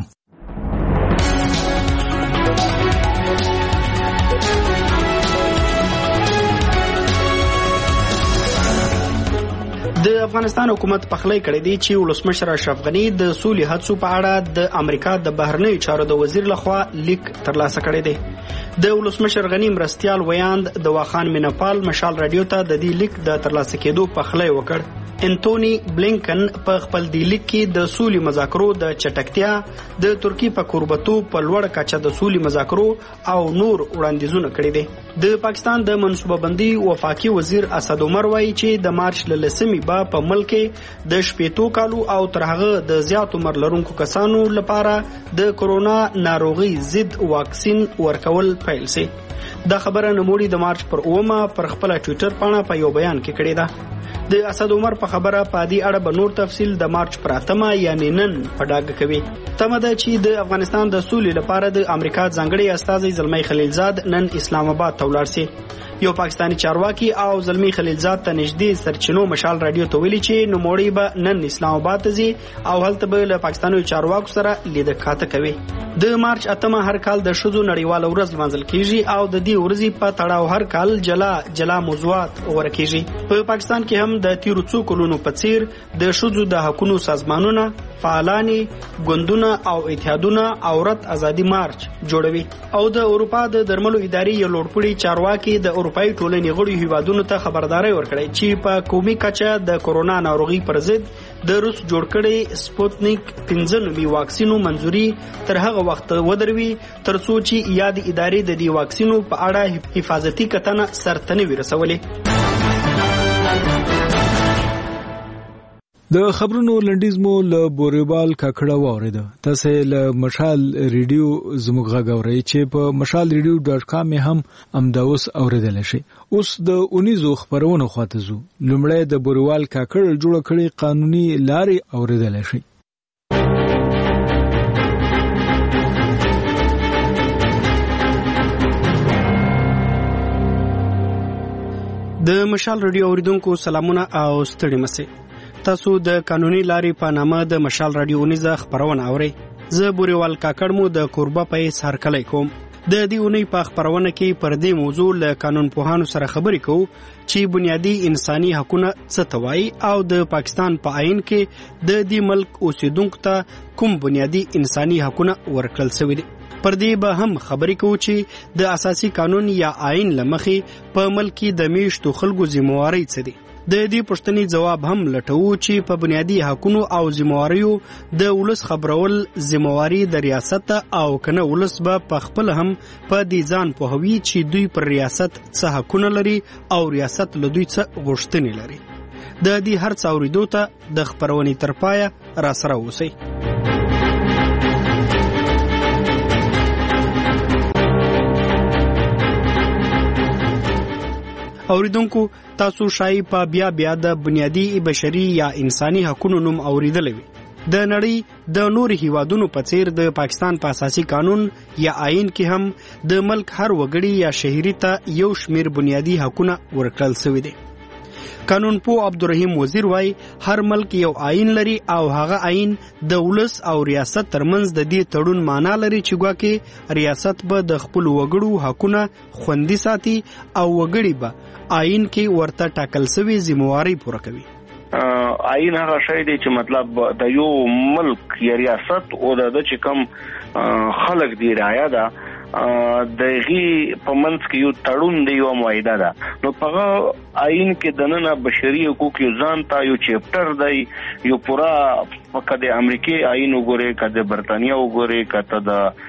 د افغانستان حکومت پخلی کړی دی چې ولسمشر اشرف غنی د سولې هڅو په اړه د امریکا د بهرنیو چارو د وزیر لخوا لیک ترلاسه کړی دی. د ولسمشر غنی مرستیال ویاند د واخان مینپال مشال رادیو ته د دې لیک د ترلاسه کېدو پخلی وکړ. انټونی بلینکن په خپل دی لیک کې د سولې مذاکرو د چټکتیا، د ترکی په قربتو په لوړ کچه د سولې مذاکرو او نور وړاندیزونه کړي دي. د پاکستان د منصوبه بندي وفاقي وزیر اسد عمر وایي چې د مارچ له لسمې به په ملک کې د شپېتو کالو او تر هغه د زیات عمر لرونکو کسانو لپاره د کرونا ناروغي ضد واکسین ورکول پیل شي. دا خبره نوموړي د مارچ پر اومه پر خپل ټوئیټر پاڼه په یو بیان کې کړې ده. د اسد عمر په خبره په دې اړه به نور تفصیل د مارچ پر اتمه یعنی نن په ډاګه کوي. تمه ده چې د افغانستان د سولې لپاره د امریکا ځانګړي استازی زلمی خلیلزاد نن اسلام آباد ته ولاړ شي. یو پاکستانی چارواکي او زلمی خلیلزاد ته نږدې سرچینو مشال رادیو ته ویلي چې نوموړي به نن اسلام آباد ته ځي او هلته به له پاکستاني چارواکو سره لیده کاته کوي. د مارچ اتمه هر کال د ښځو نړیواله ورځ لمانځل کیږي او د دې ورځې په تړاو هر کال جلا جلا موضوعات غوره کیږي. په پاکستان کې هم د تیرو څو کلونو په څیر د ښځو د حقوقو سازمانونه، فعالانی، ګوندونه او اتحادونه عورت ازادي مارچ جوړوي. او د اروپا د درملو ادارې یو لوړپوړي چارواکي د اروپایي ټولنې غړو هیوادونو ته خبرداري ورکړې چې په قومي کچه د کرونا ناروغي پر ضد د روس جوړ کړي سپوتنیک پنځه نومي واکسینو منځوري تر هغه وخت ودروي ترڅو چې یاد ادارې د دې واکسینو په اړه حفاظتي کتنه سرته نه ورسولې. د خبرونو لنډیز مو له بوریوال کاکړه واورید. تاسو له مشال ریډیو زموږ غږ اورئ چې په مشال ریډیو ډاټ کام هم امداوس اوریدل شي. اوس د اونیزو خبرونو خواته زو. لومړی د بوریوال کاکړ جوړ کړي قانوني لارې اوریدل شي. د مشال ریډیو اوریدونکو سلامونه او ستړي مسئ. تاسو د قانوني لارې په نامه د مشال رادیو اونیزه خبرونه اورئ. زه بوریوال کاکړ مو د کوربه په سر کلی کوم. د دې اونۍ په خبرونه کې پر دې موضوع له قانون پوهانو سره خبرې کوو چې بنیادی انساني حقوقونه څه ته وایي او د پاکستان په آئین کې د دې ملک اوسیدونکو ته کوم بنیادی انساني حقوقونه ورکړل شوي دي. پر دې به هم خبرې کوو چې د اساسي قانون یا آئین لمخې په ملک کې د میشتو خلکو ذمہواری څه دي. د دې پوښتنې جواب هم لټوو چې په بنیادی حقوقو او ذمہواریو د ولس خبرول ذمہواری د ریاست او کنه ولس به په خپل هم په دې ځان پوهوي چې دوی پر ریاست څه حقوق لري او ریاست له دوی څه غوښتنې لري. د دې هر څه اوریدو ته د خبرونې تر پایه را سره اوسئ. اوریدونکو تاسو شای په بیا بیا د بنیادی بشري یا انساني حقوقو نوم اوریدلی وي. د نړۍ د نور هیوادونو په څیر د پاکستان په اساسي قانون یا آئین کې هم د ملک هر وګړي یا شهري ته یو شمیر بنیادی حقوقونه ورکړل شوي دي. قانون پوه عبدالرحیم وزیر وای هر ملک یو آئین لري او هغه آئین د ولس او ریاست ترمنځ د دې تړون معنا لري چې ګواکې ریاست به د خپل وګړو حقوقونه خوندي ساتي او وګړي به آئین کې ورته ټاکل شوی ذمہواری پوره کوي. آئین هغه شی دی چې مطلب د یو ملک یا ریاست او د چې کوم خلک دی رایا ده دغه په منځ کې یو تړون دی یو معاهده ده. نو په آئین کې د نن بشري حقوق یو ځان ته یو چپټر دی، یو پورا کده امریکای آئین وګوره، کده برتانیا وګوره، کده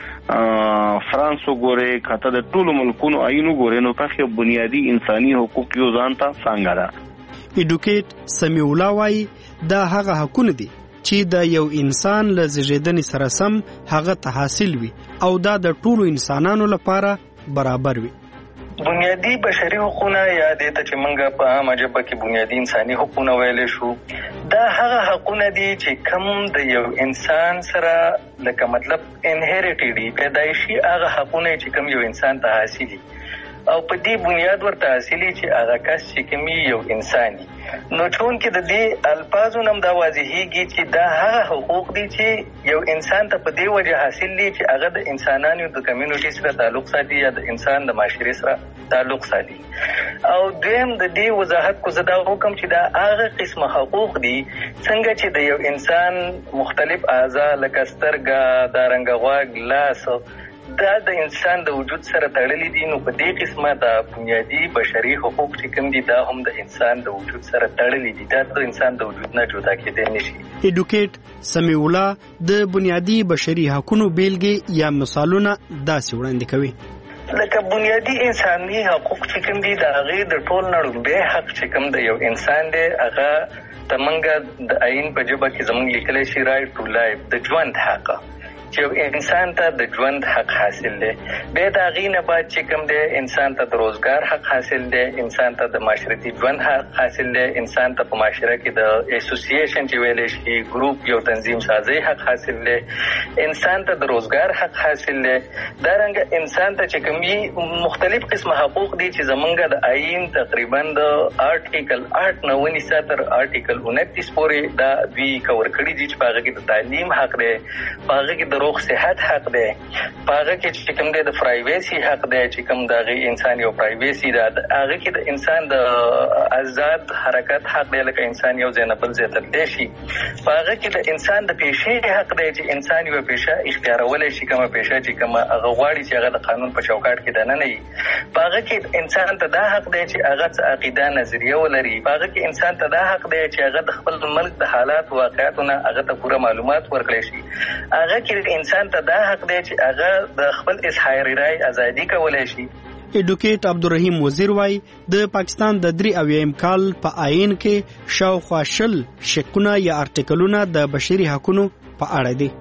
د فرانس وګوره، کده د ټولو ملکونو آئین وګوره، نو تاسو بنیادی انساني حقوق یو ځان ته څنګه ده. ایډوکیټ سمیع الله وايي دا هغه حقونه دي چې د یو انسان له زیږیدنې سره سم هغه ته حاصل وي او دا د ټولو انسانانو لپاره برابر وي. بنیادی بشري حقوقونه یا د ته چې موږ په عامه ژبه کې بنیادی انساني حقوقونه ویلې شو، دا هغه حقوقونه دي چې کوم د یو انسان سره لکه مطلب انهریټډ پیدایشي هغه حقوقونه چې کوم یو انسان ته حاصلي او په دې بنیاد ورته حاصلي چې هغه کس چې کوم یو انساني. نو چون کې د دې الفاظو نم دا واضحېږي چې دا هغه حقوق دي چې یو انسان ته په دې وجه حاصل دي چې هغه د انسانانو د کمیونټي سره تعلق ساتي یا د انسان د معاشري سره تعلق ساتي. او دویم د دې وضاحت کو زدا حکم چې دا هغه قسمه حقوق دي څنګه چې د یو انسان مختلف اعضاء لکه سترګه، دارنګ غوږ، لاس دا د انسان د وجود سره تړلي دي. نو په دې قسمه د بنیادی بشري حقوق چې کوم دي دا هم د انسان د وجود سره تړلي دي، دا د انسان د وجود نه جدا کېدای نشي. ایډوکیټ سمیع الله د بنیادی بشري حقوقو بیلګې یا مثالونه داسې وړاندې کوي لکه بنیادی انساني حقوق چې کوم دي د هغې د ټول نه لومړی حق چې کوم د یو انسان دی هغه د موږ د آئین په ژبه کې زموږ لیکلی شي رایټ ټو لایف، د ژوند حق چې انسان ته د ژوند حق حاصل دی. بیا د هغې نه بعد چې کوم دی انسان ته د روزګار حق حاصل دی، انسان ته د معاشرتي ژوند حق حاصل دی، انسان ته په معاشره کې د اسوسییشن چې ویلی شي ګروپ یو تنظیم سازی حق حاصل دی، انسان ته د روزګار حق حاصل دی. دارنګه انسان ته چې کوم مختلف قسمه حقوق دي چې زمونږ د آئین تقریبا د آرټیکل آټ نه ونیسه تر آرټیکل انتیس پورې دا دوی کور کړي دي چې په هغه کې د تعلیم حق دی، په هغه کې د روغ صحت حق دی، په هغه کې چې کوم دی د پرایویسي حق دی چې کوم د هغې انسان یو پرایویسي ده، هغه کې د انسان د آزاد حرکت حق دی لکه انسان یو ځای نه بل ځای ته تللی شي، په هغه کې د انسان د پیشې حق دی چې انسان یوه پیشه اختیارولی شي، کومه پیشه چې کومه هغه غواړي چې هغه د قانون په چوکاټ کې دننه وي، په هغه کې انسان ته دا حق دی چې هغه څه عقیده نظریه ولري، په هغه کې انسان ته دا حق دی چې هغه د خپل ملک د حالات واقعاتو نه هغه ته پوره معلومات ورکړی شي، هغه کې انسان ته دا حق دی چې هغه د خپل اظهار رای ازادي کولی شي. ایډوکیټ عبدالرحیم وزیر وايي د پاکستان د درې اویایم کال په آئین کې شاوخوا شل شکونه یا ارټیکلونه د بشري حقوقو په اړه دي.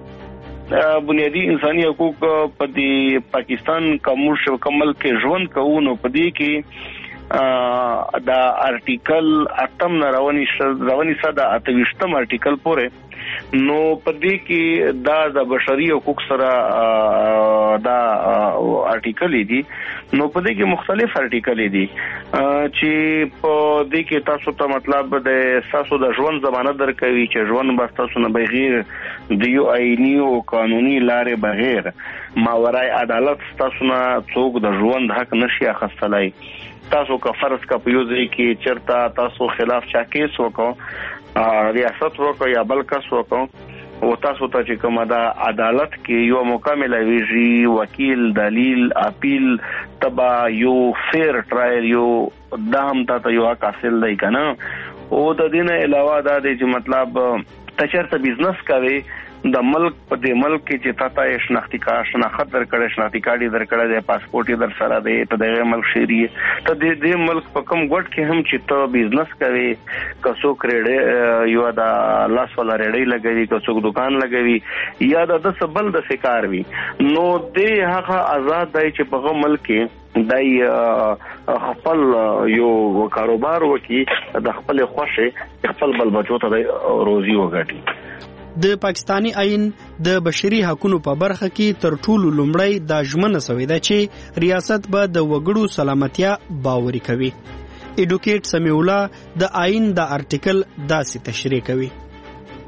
بنیادی انساني حقوق په دې پاکستان کومش کمل کې ژوند کوو نو په دې کې دا ارټیکل اتم نه رواني رواني ساده اتويشتم ارټیکل پورې نو په دې کې دا د بشري حقوق سره دا ارټیکل دي. نو په دې کې مختلف ارټیکل دي چې په دې کې تاسو ته مطلب د تاسو د ژوند ضمانت درکوي چې ژوند به تاسو نه بغیر د یو آئینی او قانوني لارې بغیر ماورای عدالت تاسو نه څوک د ژوند حق نشي اخیستلای. تاسو که فرض کا په یو ځای کې چرته تاسو خلاف چا کیس وکړو، ریاست وکړو یا بل کس وکړو او تاسو ته چې کومه دا عدالت کې یو مکمل ویږي وکیل دلیل اپیل تبا یو فیر ټرایل یو دام ته یو حق حاصل دی کنه. او د دې نه علاوه دا دی چې مطلب تشرته بزنس کوي د ملک په دې ملک کې چې تاسو یې شناختی کارت شناخت درکړې شناختی کارت درکړې دی پاسپورت یې در سره دی ته دغه ملک شهري ته د دې ملک په کوم ګډ کې هم چې ته بزنس کوي کسو کریډ یو دا لاس ولا ریډي لګوي کسو دکان لګوي یا د سبل د فکر وي نو دې هغه آزاد دی چې په ملک کې دای خپل یو کاروبار وکي د خپل خوښه خپل بل بچو ته روزي وګټي. د پاکستانی آئین د بشري حقوقو په برخه کې تر ټولو لومړی دا ژمنه شوې ده چې ریاست به د وګړو سلامتیا باوري کوي. ایډوکیټ سمیع الله د آئین د ارټیکل داسې تشریح کوي.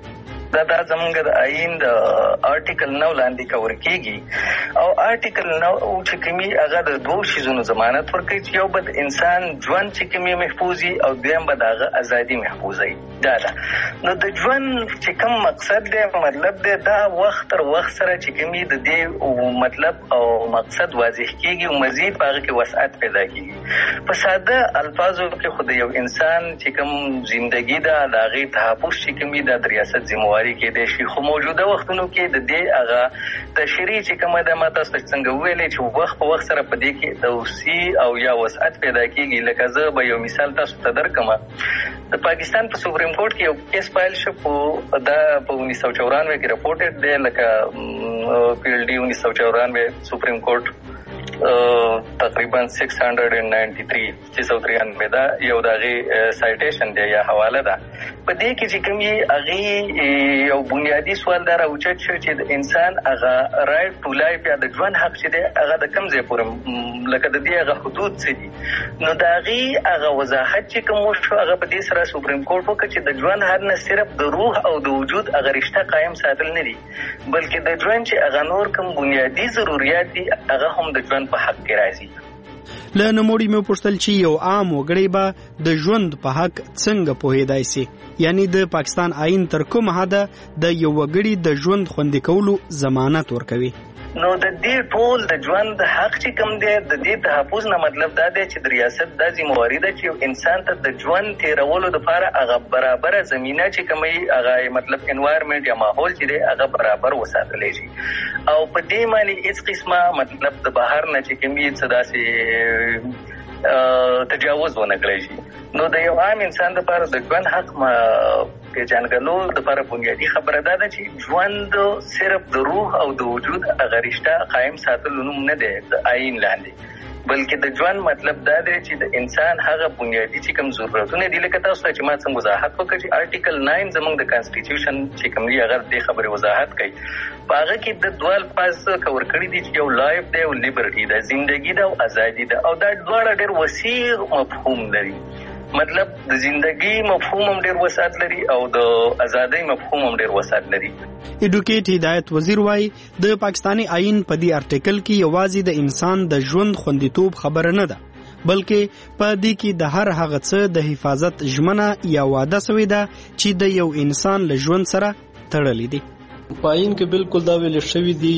دا د زمونږ د آئین د آرټیکل نو لاندې کور کیږي او آرټیکل نو چې کومي هغه د دوه شیزونو ضمانت ورکوي چې یو بد انسان ژوند چې کومي محفوظي او دویم بد هغه ازادي محفوظي. دا ده نو د ژوند چې کوم مقصد دی مطلب دی دا وخت تر وخت سره چې کومي د دې مطلب او مقصد واضح کیږي او مزید هغه کې وسعت پیدا کیږي. په ساده الفاظو کې خو د یو انسان چې کوم ژوندۍ ده د هغې تحفظ چې کومي د ریاست ذمہواري کېدای شي، خو موجوده وختونو کې د دې هغه تشریح چې کومه ده ما تاسو ته څنګه وویلې چې وخت په وخت سره په دې کې توسیع او یا وسعت پیدا کیږي. لکه زه به یو مثال تاسو ته درکړم. د پاکستان په سپریم کورټ کې یو کیس فایل شو په دا په انیس سو چورانوے کې رپورټډ دی، لکه پی ایل ډي انیس سو چورانوے سپریم کورټ تقریبا سکس ہنڈریڈ اینڈ نائنٹی تھری چھ سو ترانوے دا یو دا غي سایټیشن دی یا حواله ده. په دې کې چې کوم یې هغه یو بنیادی سوال دار اوچت شو چې د انسان هغه رائټ ټو لایف یا د ژوند حق چې دی هغه د کوم ځای پورې لکه د دې هغه حدود څه دي. نو دا غي هغه وضاحت چې کوم شو هغه په دې سره سپریم کورټ وکړي چې د ژوند حق نه صرف د روح او د وجود هغه رشتہ قائم ساتل نه دي، بلکې د ژوند چې هغه نور کوم بنیادی ضرورت دي هغه هم د ژوند په حق کې راځي. له نوموړي مې پوښتل چې یو عام وګړی به د ژوند په حق څنګه پوهېدای سي، یعنی د پاکستان آئین تر کومه حده د یو وګړي د ژوند خوندي کولو ضمانت ورکوي. نو د دې ټول د ژوند د حق چې کوم دی د دې تحفظ نه مطلب دا دی چې د ریاست د ذمہواري ده چې انسان ته د ژوند تیرولو لپاره هغه برابر زمينه چې کومي هغه مطلب انوایرنمنت یا ماحول چې دی هغه برابر وساتلی شي او په دې معنی هیڅ قسمه مطلب د بهر نه چې کومي څه داسې تجاوز ونه کړی شي. نو د یو عام انسان لپاره د ژوند حق پیژنګلو لپاره بنیادی خبره ده چې ژوند صرف د روح او د وجود هغه رشتہ قائم ساتلو نوم نه دی د آئین لاندې، بلکې د ژوند مطلب دا دی چې د انسان هغه بنیادی چې کوم ضرورتونه دي لکه تاسو چې ما څنګه وضاحت وکړ چې آرټیکل ناین زموږ د کانسټیټیوشن چې کوم دی هغه د خبره وضاحت کوي. په هغه کې د دوال پاس کور کړی دي چې یو لایف دی او لیبرټي ده، ژوندۍ ده او ازادي ده، او دا دواړه ډېر وسیع مفهوم لري. مطلب د ژوندۍ مفهوم هم ډېر وسعت لري او د ازادۍ مفهوم هم ډېر وسعت لري. ایډوکیټ هدایت وزیر وايي د پاکستاني آئین په دې آرټیکل کې یوازې د انسان د ژوند خوندیتوب خبره نه ده، بلکې په دې کې د هر هغه څه د حفاظت ژمنه یا وعده سوې ده چې د یو انسان له ژوند سره تړلې دي. په آئین کې بالکل دا ویل شوی دی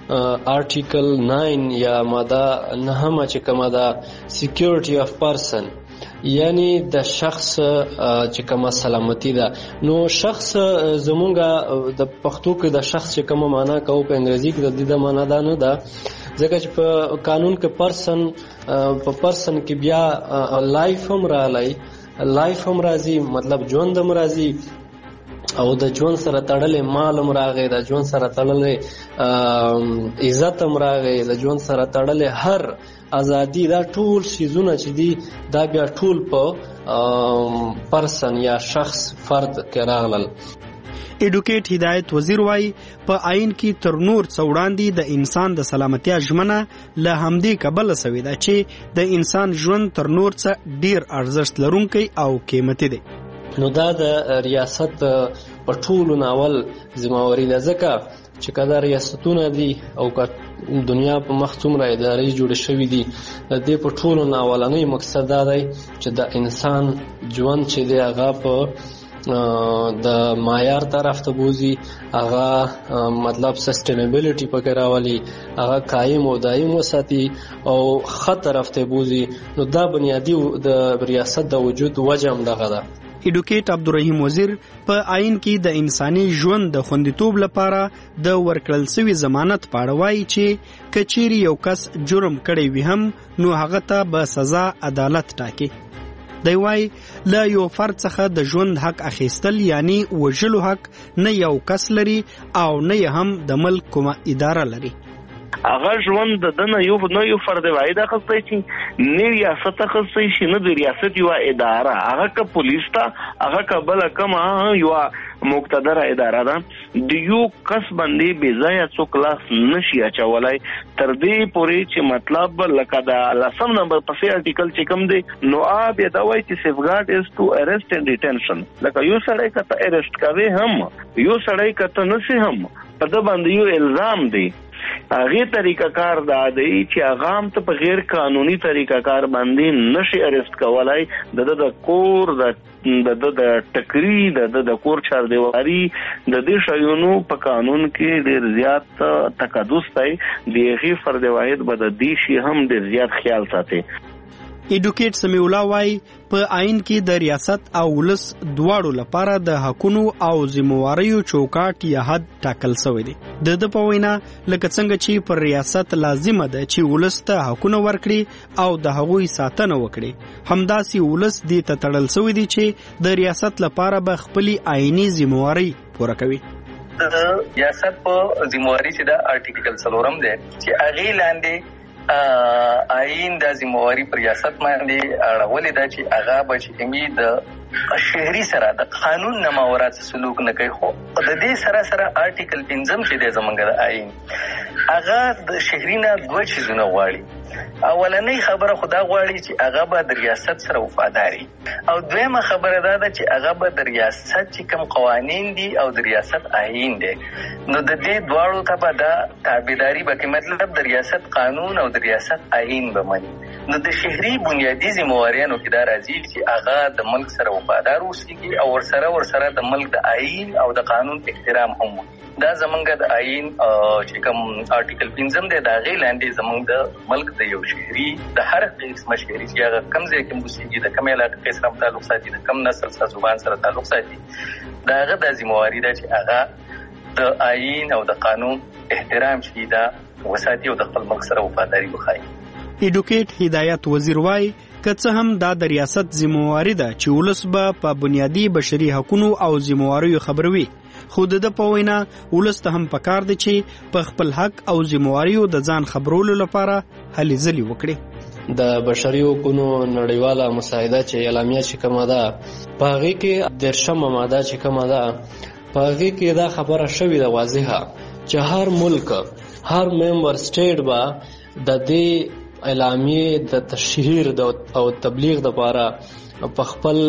آرټیکل ناین یا ماده نهمه چې کومه ده سکیورټي اف پرسن، یعنی د شخص چې کومه سلامتی ده. نو شخص زمونږ د پښتو کې د شخص چې کومه معنا کوو په انګریزي کې د دې د معنا ده نه ده، ځکه چې په قانون کې پرسن په پرسن کې بیا لایف هم راغلی، لایف هم راځي، مطلب ژوند هم راځي او د ژوند سره تړلې مال هم راغی، د ژوند سره تړلې عزت هم راغی، د ژوند سره تړلې هر ازادي، دا ټول شیزونه چې دي دا بیا ټول په پرسن یا شخص فرد کې راغلل. ایډوکیټ هدایت وزیر وايي په آئین کې تر نور څه وړاندې د انسان د سلامتیا ژمنه له همدې کبله سوې ده چې د انسان ژوند تر نور څه ډیر ارزښت لرونکی او قیمتي دی. نو دا د ریاست په ټولو ناول ذمہواري ده، ځکه چې کله ریاستونه دي او دنیا په مخ څومره ادارې جوړې شوې دي د دې په ټولو ناولنی مقصد دا دی چې د انسان ژوند چې دی هغه په د معیار طرف ته بوزي، هغه مطلب سسټینیبلټي پکې راولي، هغه قایم او دایم وساتي او ښه طرف ته بوزي. نو دا بنیادی د ریاست د وجود وجه هم دغه ده. ایډوکیټ عبدالرحیم وزیر په آئین کې د انساني ژوند د خوندیتوب لپاره د ورکړل سوي ضمانت په اړه وایي چې که چیرې یو کس جرم کړی وي هم نو هغه ته به سزا عدالت ټاکي. دی وایي له یو فرد څخه د ژوند حق اخیستل یعنی وژلو حق نه یو کس لري او نه هم د ملک کومه اداره لري. هغه ژوند د دنه یو نه یو فرد واحد اخستای شي نه ریاست اخستای شي نه د ریاست یو اداره هغه ک پولیس ته هغه ک بل کما یو مقتدره اداره ده د یو کس باندې بې ځایه څوک لاس نشي اچولای تر دې پورې چې مطلب لکه د لسم نمبر پسې ارټیکل چې کوم دی نو آب دا وایي چې سیفګارد از ټو ارست اینڈ ډیټنشن لکه یو سړی کته ارست کوي هم یو سړی کته نسی هم په د باندې یو الزام دی هغه طریقہ کار دا دی چې هغه هم ته په غیر قانوني طریقہ کار باندې نشي ارست کولای د د کور د د د ټکری د د کور چار دیواری د دې شایونو په قانون کې ډیر زیات تقدس دی دغه فرد واحد به د دې شي هم ډیر زیات خیال ساتي. ایډوکیټ سمیع الله وايي په آئین کې د ریاست او ولس دواړو لپاره د حقونو او ذمہواریو چوکاټ یا حد ټاکل شوی دی. د د په وینا لکه څنګه چې پر ریاست لازمه ده چې ولس ته حقونه ورکړي او د هغوی ساتنه وکړي همداسې ولس دې ته تړل شوی دی چې د ریاست لپاره به خپلې آئینی ذمہواری پوره کوي. د ریاست په ذمہواری چې د ارټیکل څلورم دی چې هغه لاندې آئین د ذمہواری پر ریاست باندې اړولې ده چې هغه به چې کومي د شهري سره د قانون نه ماورات سلوک نه کوي خو د دې سره سره ارټیکل پنځم چې د زمونږ د آئین هغه د شهري نه دوه چیزونه غواړي. اولنۍ خبره خدا غواړي چې هغه به د ریاست سره وفاداري او دویمه خبره دا ده چې هغه به د ریاست چې کوم قوانین دي او د ریاست آئین دي نو د دې دواړو ته به دا تابعداري به کې مطلب د ریاست قانون او د ریاست آئین به مني. نو د شهري بنیادی ذمہواریانو کې دا راځي چې هغه د ملک سره وفادار اوسېږي او ورسره ورسره د ملک د آئین او د قانون احترام هم دا زمونږ د آئین چې کوم ارټیکل پنځم دی دا غي لاندې زمونږ د ملک د یو شهري د هر قسم شهري چې هغه کم ځای کې اوسېږي د کوم علاقې سره تعلق ساتي د کم نسل سره زبان سره تعلق ساتي دا هغه د ذمہواری ده چې هغه د آئین او د قانون احترام شي دا وساتي او د خپل ملک سره وفاداري وښایي. ایډوکیټ هدایت وزیر وايي که څه هم دا د ریاست ذمہواری ده چې ولس به په بنیادی بشري حقوقو او ذمہواریو خبروي خو د په وینا ولس ته هم پکار دی چې په خپل حق او ذمہواریو د ځان خبرولو لپاره هلې ځلې وکړي. د بشري حقوقو نړیواله مساعده چې اعلامیه چې کومه ده په هغه کې درشمه ماده چې کومه ده په هغه کې دا خبره شوې ده واضحه چې هر ملک هر ممبر سټیټ به د دې اعلامیه د تشهیر او تبلیغ لپاره په خپل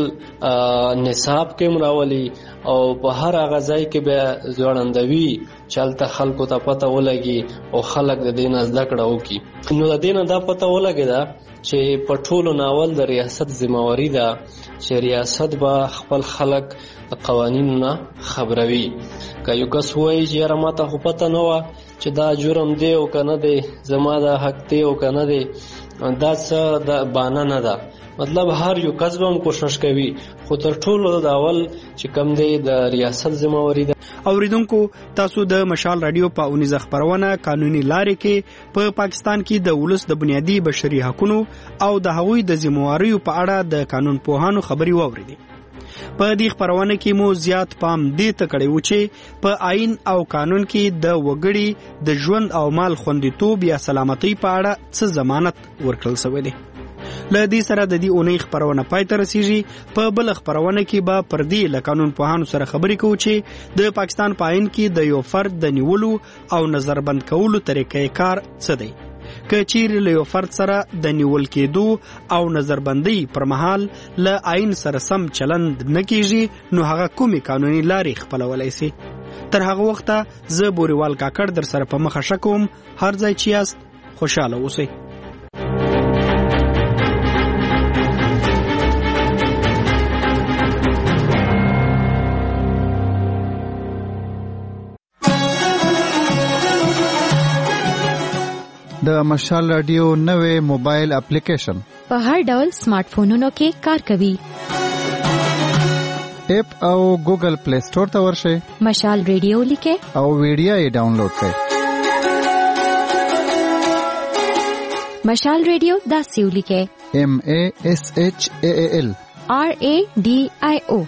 نصاب کې مراولي او په هر هغه ځای کې به ځوړندوي چلته خلکو ته پته ولګي او خلک د دې نه زده کړه وکړي. نو د دې نه دا پته ولګېده چې په ټولو ناول د ریاست ذمہواری ده چې ریاست به خپل خلک قوانینو نه خبروي. که یو کس وایي چې یاره ماته خو پته نه وه چې دا جرم دی او که نه دی زما دا حق دی او که نه دی دا څه د بانه نه ده مطلب هر یو کس به هم کوشش کوي خو تر ټولو د اول چې کم دی د ریاست ذمہواری ده. اوریدونکو تاسو د مشال رادیو په اونیزه خبرونه قانوني لارې کې په پا پاکستان کې د ولس د بنیادی بشري حقوقو او د هغوی د ذمہواریو په اړه د قانون پوهانو خبري واوریدي. په دې خبرونه کې مو زیات پام دې ته کړی و چې په آئین او قانون کې د وګړي د ژوند او مال خوندیتوب یا سلامتۍ په اړه څه ضمانت ورکړل شوی دی. له دې سره د دې اونۍ خبرونه پای ته رسیږي. په بل خبرونه کې به پر دې له قانون پوهانو سره خبرې کوو چې د پاکستان په آئین کې د یو فرد د نیولو او نظربند کولو طریقې کار څه دی. که چیرې له یو فرد سره د نیول کېدو او نظربندۍ پر مهال له آئین سره سم چلند نه کیږي نو هغه کومې قانوني لارې خپلولی سي. تر هغه وخته زه بوریوال کاکړ در سره په مخه ښه کوم. هر ځای چې یاست خوشحاله اوسئ. د مشال رادیو نوې موبایل اپلیکیشن په هر ډول سمارټ فونونو کې کار کوي. اپ او ګوګل پلی سٹور ته ورشئ. مشال رادیو لیکئ او ویډیو یې ډاونلوډ کړئ. مشال رادیو داسې ولیکئ M A S H A A L R A D I O.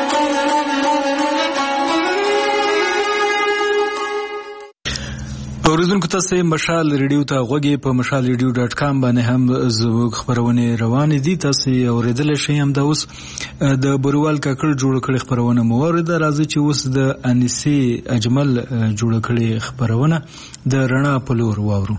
په اوریدونکو تاسو مشال ریډیو ته غوږی په مشال ریډیو ډاټ کام باندې هم زموږ خبرونه روانې دي. تاسو اوریدل شئ هم دا اوس د بروال کاکړ جوړ کړي خبرونه مورید راځي چې اوس د انیسی اجمل جوړ کړي خبرونه د رڼا په لور واورو.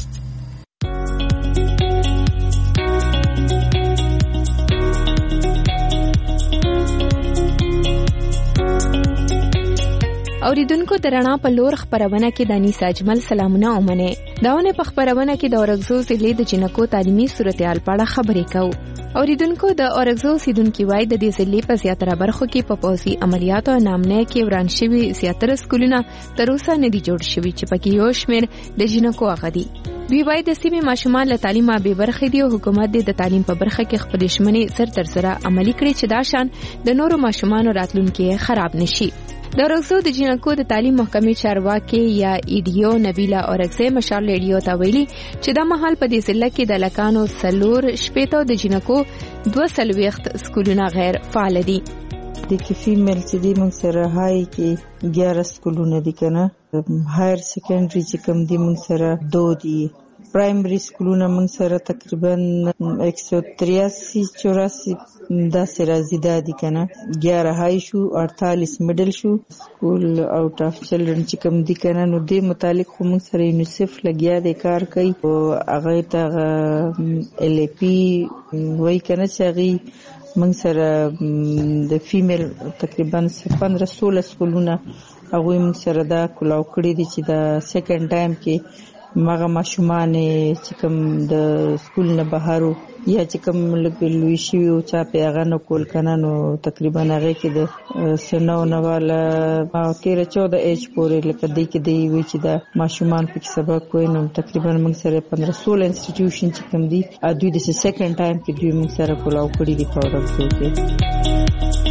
اوریدونکو د رڼا په لور خبرونه کې د انیس اجمل سلامونه ومنه. داونه په خبرونه کې د اورګزو ضلع د جنکو تعلیمي صورتحال په اړه خبرې کوو. اوریدونکو د اورګزو سیدونکو وای د دې ضلع په زیاتره برخو کې په پوځي عملیاتو او نامنه کې وران شوي زیاتره سکولونه تر اوسه نه دي جوړ شوي چې پکې یو شمېر د جنکو هغه دي. دوی وای د سیمې ماشومان له تعلیمه بې برخې دي او حکومت د تعلیم په برخه کې خپل ژمنې سر تر سره عملي کړي چې دا شان د نورو ماشومانو راتلونکي خراب نشي. د اورګزو د جنکو د تعلیم محکمې چارواکي یا ایډیو نبیلا اورګزې مشال ریډیو ته ویلي چې دا مهال په دې ضلع کې د لکانو سلور شپېته د جنکو دوه څلوېښت سکولونه غیر فعال دي. د کې فیمیل چې دی موږ سره هاي کې ګیاره سکولونه دي کنه، هایر سیکنډري چې کوم دی موږ سره دو دي، پرایمري سکولونه موږ سره تقریبا ایک سو تریاسی چوراسی داسې راځي دا دي کنه، ګیاره هاي شو، اړتالیس میډل شو، سکول آؤٹ آف چلډرن چې کوم دي کنه. نو دې متعلق خو موږ سره یونیسف لګیا دی کار کوي او هغه ته ال ای پی وای کنه چې هغه موږ سره د فیمیل تقریبا پندرہ سولہ سکولونه هغوی موږ سره دا کلاو کړي دي چې دا سیکنډ ټایم کې مغه ماشومان چې کوم د سکول نه بهارو یا چې کوم لوی شي او چا په هغه نه کول کنه، نو تقریبا هغه کې د سنو نواله تیرہ چودہ ایج پورې لکه دی کې دی وی چې د ماشومان په سبق کوي. نو تقریبا موږ سره پندرہ سولہ انسټیټیوشن چې کوم دي دوی د سیکنډ ټایم کې دوی موږ سره کلاو کړي دي په اورګزو کې.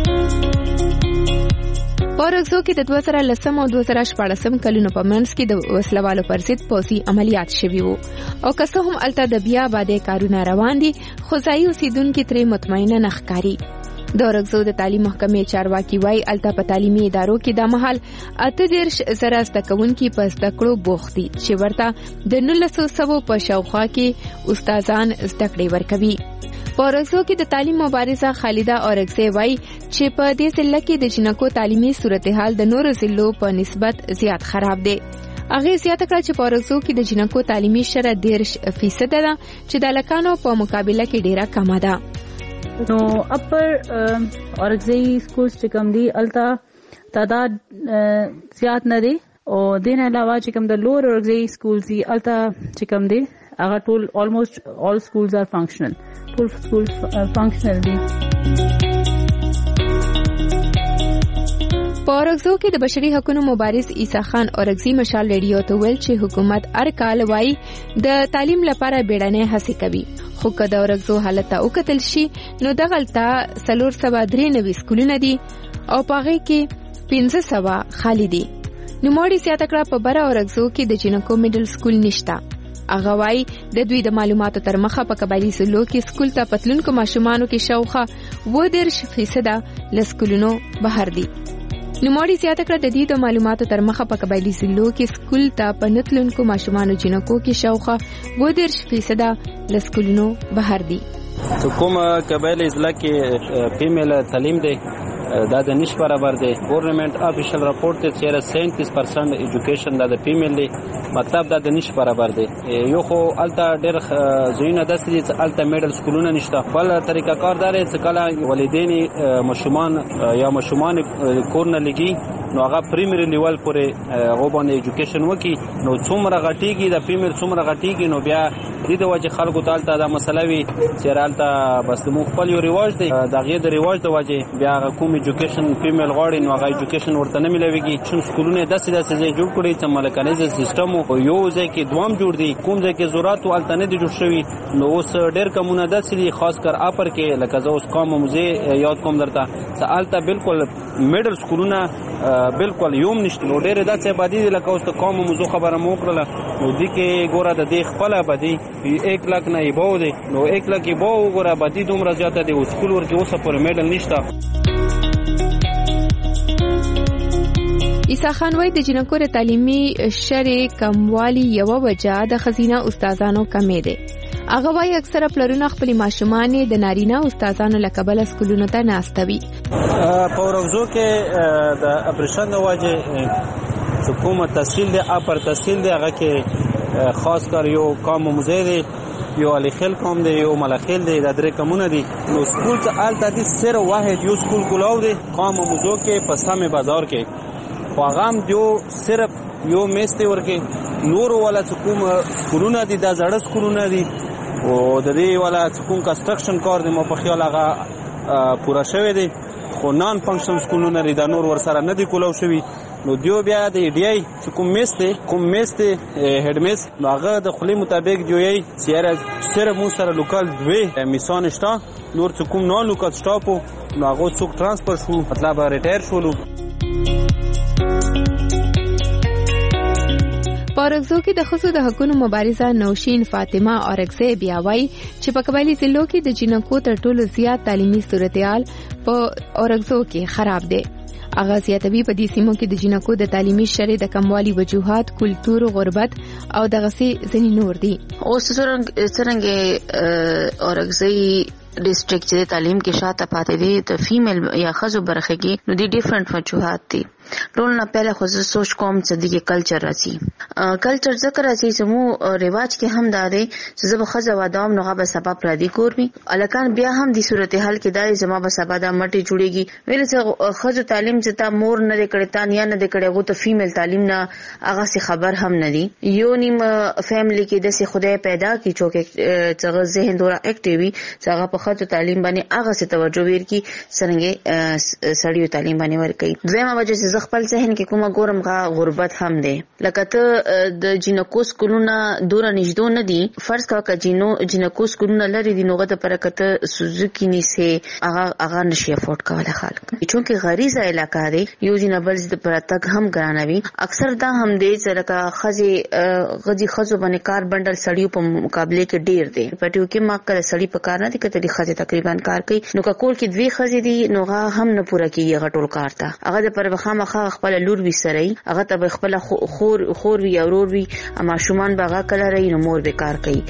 په اورګزو کې د دوه زره لسم او دوه زره شپاړسم کلونو په منځ کې د وسلوالو پر ضد پوځي عملیات شوي وو او که څه هم هلته د بیا آبادۍ کارونه روان دي خو ځایي اوسېدونکي ترې مطمئنه نه ښکاري. د اورګزو د تعلیم محکمې چارواکي وایي هلته په تعلیمي ادارو کې دا مهال اته دېرش زره زده کوونکي په زده کړو بوخت دي چې ورته د نولسو سوو په شاوخوا کې استادان زده کړې ورکوي. په اورګزو کې د تعلیم مبارزه خالده اورګزې وایي چې په دې ضلع کې د جنکو تعلیمي صورتحال د نورو ضلعو په نسبت زیات خراب دی. هغې زیاته کړه چې په اورګزو کې د جنکو تعلیمي شرح دېرش فیصده ده چې د هلکانو په مقابله کې ډیره کمه ده. نو اپر اورګزې سکولز چې کوم دي هلته تعداد زیات نه دی او دې نه علاوه چې کوم د لوور اورګزې سکولز دي هلته چې کوم دی هغه ټول almost all schools are functional. ټول schools functional دي. په اورګزو کې د بشري حقوقو مبارز عیسی خان اورګزي مشال ریډیو ته ویل چې حکومت هر کال وايي د تعلیم لپاره بیړنۍ هڅې کوي، خو که د اورګزو حالت ته وکتل شي نو دغلته څلور سوه درې نوي سکولونه دي او په هغې کې پنځه سوه خالي دي. نوموړي زیاته کړه په بره اورګزو کې د جنکو میډل سکول نشته. هغه وايي د دوی د معلوماتو تر مخه په قبایلي ضلعو کې سکول ته پتلونکو ماشومانو کې شاوخوا اووه دېرش فیصده له سکولونو بهر دي. نوموړي زیاته کړه د دې د معلوماتو تر مخه په قبایلي ضلعو کې سکول ته په نتلونکو ماشومانو جنکو کې شاوخوا اووه دېرش فیصده له سکولونو بهر دي. کوم قبایلي ضلع کې فیمیل تعلیم دی دا د نش برابر دی. ګورنمنت افیشل راپورټ دی چې سینتیس پرسنټ ایجوکیشن دا د فیمیل دی، مطلب دا د نش برابر دی. یو خو الته ډېر ځایونه داسې دي چې الته میډل سکولونه نشته. بل طریقه کار دا دی چې کله والدین ماشومان یا ماشومان کور نه لګي نو هغه پریمری لیول پورې هغه باندې ایجوکیشن وکي، نو څومره غټیږي د فیمیل څومره غټیږي نو بیا دې د وجه خلکو ته الته دا مسله وي چې الته بس د مو خپل یو رواج دی، د هغې د رواج د وجې بیا هغه کوم ایجوکیشن فیمیل غواړي نو هغه ایجوکیشن ورته نه میلاویږي. چون سکولونه داسې داسې ځای جوړ کړي چې ملکانیزه سیستم او یو ځای کې دوام جوړ دي، کوم ځای کې ضرورت الته نه دي جوړ شوي. نو اوس ډېر کمونه داسې دي خاص کر اپر کې لکه زه اوس کوم موزه یاد کوم درته چې الته بالکل میډل سکولونه بالکل یوم نشته. نو ډېرې داسې آبادي دي لکه اوس د قوم موضوع خبره مو وکړله نو دې کې ګوره د دې خپل آبادي ایک لاک نه یې دی، نو ایک لاک یې به وګوره آبادي دومره زیاته دی او سکول ورکې اوسه پورې میډل نشته. عیسی عیسی خان وایي د جنکو د تعلیمي شرې کموالی یوه وجه د ښځینه استادانو کمې دی. هغه وایي اکثره پلرونه خپلې ماشومانې د نارینه استادانو له کبله سکولونو ته نه استوي. په ورغزو کې د اپریشن د وجې چې کوم تحصیل دی اپر تحصیل دی هغه کې خاص کر یو قام موزه دی، یو علیخیل قوم دی، یو ملخیل دی، دا درې قومونه دي. نو سکول ته هلته دي صرف واحد یو سکول کلاو دی قام موزو کې په سم بازار کې، خو هغه هم یو صرف یو میس دی ورکې. نورو والا چې کوم سکولونه دي دا زړه سکولونه دي او د دې والا چې کوم کنسټرکشن کار دی مو په خیال هغه پوره شوی دی، خو نان فنکشن سکولونه دي دا نور ورسره نه دي کولاو شوي. نو دیو بیا د ای ډی آی چې کوم میس دی کوم میس دی هډ میس نو هغه د خولي مطابق جوړی چې صرف مو سره لوکال دوی میسان شته، نور چې کوم نان لوکال سټاپو نو هغه څوک ترانسفر شو مطلب ریټایر شولو. په اورکزو کې د ښځو د حقونو مبارزه نوشین فاطمه اورکزی بیا وایي چې په قبایلي ضلعو کې د جنکو تر ټولو زیات تعلیمي صورتحال په اورکزو کې خراب دی. هغه زیاتوي په دې سیمو کې د جنکو د تعلیمي شرې د کموالي وجوهات کلتور، غربت او دغسې ځینې نور دي. اوس څرنګه اورکزی ډیسټریکټ چې تعلیم کې شاته پاتې دي د فیمیل یا ښځو برخه کې نو دي ډیفرنٹ وجوهات دي. ټول نه پهله خو زه سوچ کوم چې دغه کلچر راځي کلچر ذکر راځي چې مو رواج کې هم داري چې زه به خزه وادم نو غو سبب را دي کور می الکان بیا هم د صورتحال کې دای زما به سبب د مټي جوړيږي ویل چې خزه تعلیم چې تا مور نه کړي تا نه نه کړي غو ته فیمیل تعلیم نه هغه سي خبر هم نه دي. یو نیم فیملی کې د سي خدای پیدا کی چې ذهن دورا اکټیوي چې هغه په خزه تعلیم باندې هغه سي توجه ورکي څنګه سړیو تعلیم باندې ورکي. دویمه وجه خپل ذهن کې کومه ګورم غا غربت هم دی لکه ته د جنکو سکولونه دور نږدې نه دي. فرض کا ک جنو جنکو سکولونه لري دي نوغه د پرکته سوزوکی نيسه هغه هغه نشي افورد کوله خلک چونکه غریزه علاقه دی یو جنبل د پرتک هم ګرانوي. اکثر دا هم دی چې لکه خزي غدي خزو باندې کار بندل سړیو په مقابله کې ډیر دی. پټیو کې ما کړ سړی په کار نه دي کته د خزي تقریبا کار کوي نو کول کې دوی خزي دي نوغه هم نه پوره کیږي غټول کار ته هغه د پر خامخا خپل لور وی سره هغه ته خپل خور خور وی اورور وی اما شومان بغا کله رہی نو مور به کار کوي.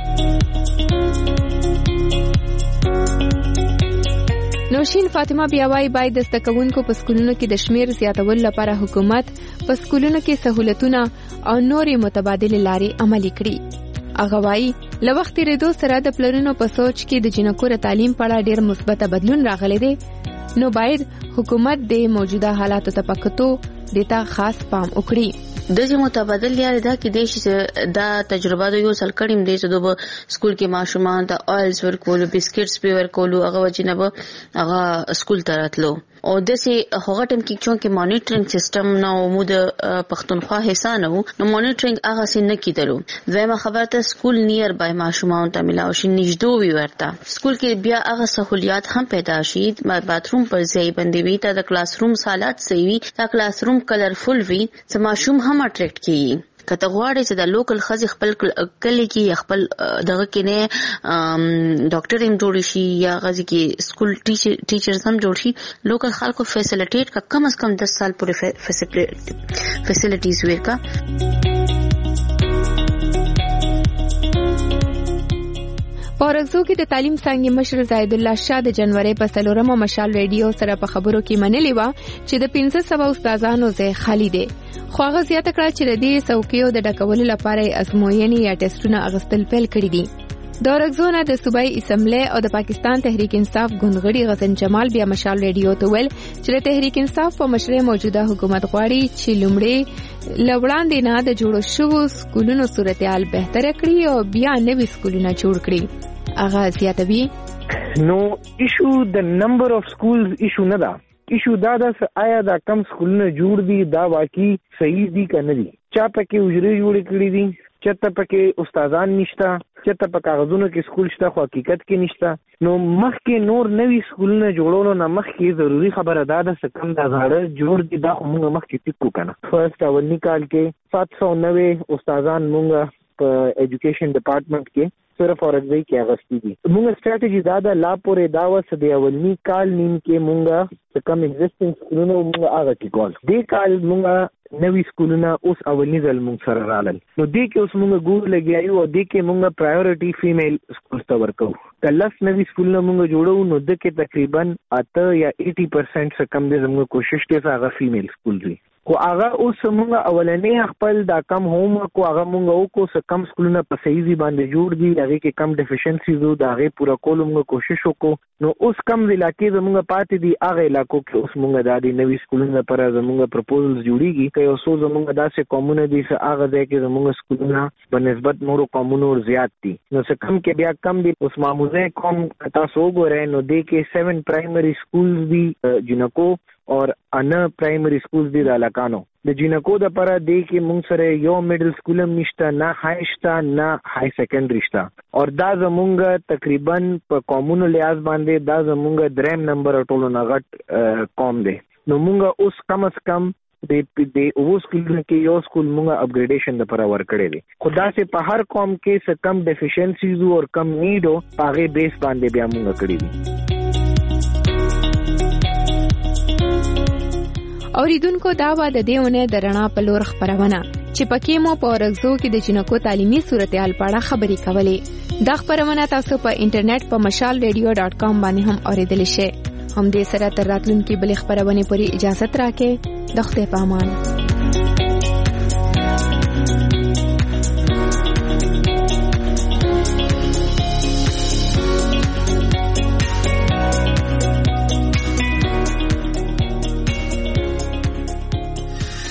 نوشین فاطمه بیاوای باید د ستکونکو په سکولونو کې د شمیر زیاتول لپاره حکومت په سکولونو کې سہولتونه او نورې متبادل لارې عملي کړي. هغه وایي له وخت تیریدو سره د پلرونو په سوچ کې د جنکو د تعلیم په اړه ډېر مثبت بدلون راغلی دی نو باید حکومت د موجوده حالاتو ته پکتو دیتا خاص پام وکړي. د دې متبادل لري دا کې د شي دا تجربه د یو سل کړم دی چې د سکول کې ماشومان د آیلز ورکول بسکټس په ورکول هغه وجنه هغه سکول ته راتلو او د سي هغه ټیم کې چې مانیټرینګ سیستم نو مود پښتونخوا حساب نو نو مانیټرینګ هغه سي نه کیدلو. زما خبره ته سکول نیر بای ماشومان ته ملاو شي نږدې وي ورته سکول کې بیا هغه سہولیات هم پیدا شي باتروم پر ځای باندې وي ته د کلاس روم حالات صحیح وي تا کلاس روم کلرفل وي چې ماشوم هم اټریکټ کیږي. کته غواړي چې د لوکل خزي خپل کلی کې خپل دغه کې نه ډاکټر هم جوړ شي یا غزي کې سکول ټیچرز هم جوړ شي لوکل خلکو فیسیلیټیټ کا کم از کم دس سال پورې فیسیلیټیز ورکا. په اورکزو کې د تعلیم څنګه مشر زاید الله شاه د جنوري په څلورمه مشال ریډیو سره په خبرو کې منلې و چې د پنځه سوه استادانو ځای خالی دی خو هغه زیاته کړه چې د دې څوکیو د ډکولو لپاره ازموینې یا ټیسټونه اغوستل پیل کړي دي. د اورکزو نه د صوبایي اسمبلی او د پاکستان تحریک انصاف ګوندغړي غزن جمال بیا مشال ریډیو ته ویل چې د تحریک انصاف په مشرۍ موجوده حکومت غواړي چې لومړی لوړاندې نه د جوړو شوو سکولونو صورتحال بهتره کړي او بیا نوي سکولونه جوړ کړي. هغه زیاتوي نو ایشو د نمبر اف سکولز ایشو نه ده ایشو دا د آیا دا کم سکولونه جوړ دي دا واقعي صحیح دي که نه دي. چا پکې اجرې جوړې کړې دي چېرته پکې استادان نشته چېرته په کاغذونو کې سکول شته خو حقیقت کې نشته. نو مخکې نور نوي سکولونه جوړولو نه مخکې ضروري خبره دا ده چې کم دا زاړه جوړ دي دا خو موږ مخکې ټیک کړو که نه. فرسټ اولني کال کې سات سو نوې استادان موږ په ایجوکیشن ډپارټمنټ کې صرف اورځي کې اغستی دي. موږ ستراتیژي دا د لا پورې دا وسه دی اولنی کال نیم کې موږ کم ایگزیسټنګ سکولونه موږ هغه کې کول. دې کال موږ نوی سکولونه اوس اولنی ځل موږ سره رالل. نو دې کې اوس موږ ګور لګیایو او دې کې موږ پرایورټي فیمیل سکول ته ورکو. کلس نوی سکولونه موږ جوړو نو د کې تقریبا اته یا اسی پرسنټ څخه کم دې موږ کوشش کوي چې هغه فیمیل سکول وي. خو هغه اوس موږ اولنې خپل دا کم هوم کو هغه موږ وکړو چې کم سکولونه په صحیح ځای باندې جوړ دي هغه کې کم ډیفیشنسیز وو دا هغه پورا کول موږ کوشش وکړو. نو اوس کم علاقې زموږ پاتې دي هغه علاقو کې اوس موږ د دې نوي سکولونو لپاره زموږ پروپوزلز جوړیږي که اوس زموږ داسې قومونه دي چې هغه ځای کې زموږ سکولونه په نسبت نورو قومونو زیات دي. نو څه کم کې بیا کم دي. اوس معموله قوم تاسو وګورئ نو دې کې سیون پرایمري سکولز دي جنکو اور انا پرایمری سکولز دي د علاقانو. د جنکو د لپاره دې کې موږ سره یو میډل سکول هم نشته نه های شته نه های سیکنډري شته اور دا زمونږ تقریبا په قومونو لحاظ باندې دا زمونږ دریم نمبر ټولو نه غټ قوم دی. نو موږ اوس کم از کم د د اوو سکولونو کې یو سکول موږ اپګریډیشن لپاره ورکړی دی. خدا سي په هر قوم کې څه کم ډیفیشنسیز او کم نیډو پاغه بیس باندې بیا موږ کړی دی. اوریدونکو دا و د دېونه د رڼا په لور خبرونه چې پکې مو په ورغزو کې د جنکو تعلیمي صورتحال په اړه خبرې کولې. دا خبرونه تاسو په انټرنیټ په مشال ریډیو ډاٹ کام باندې هم اوریدلی شئ. هم دې سره تر راتلونکي بلې خبرونه پورې اجازه راکې. د خدای په امان.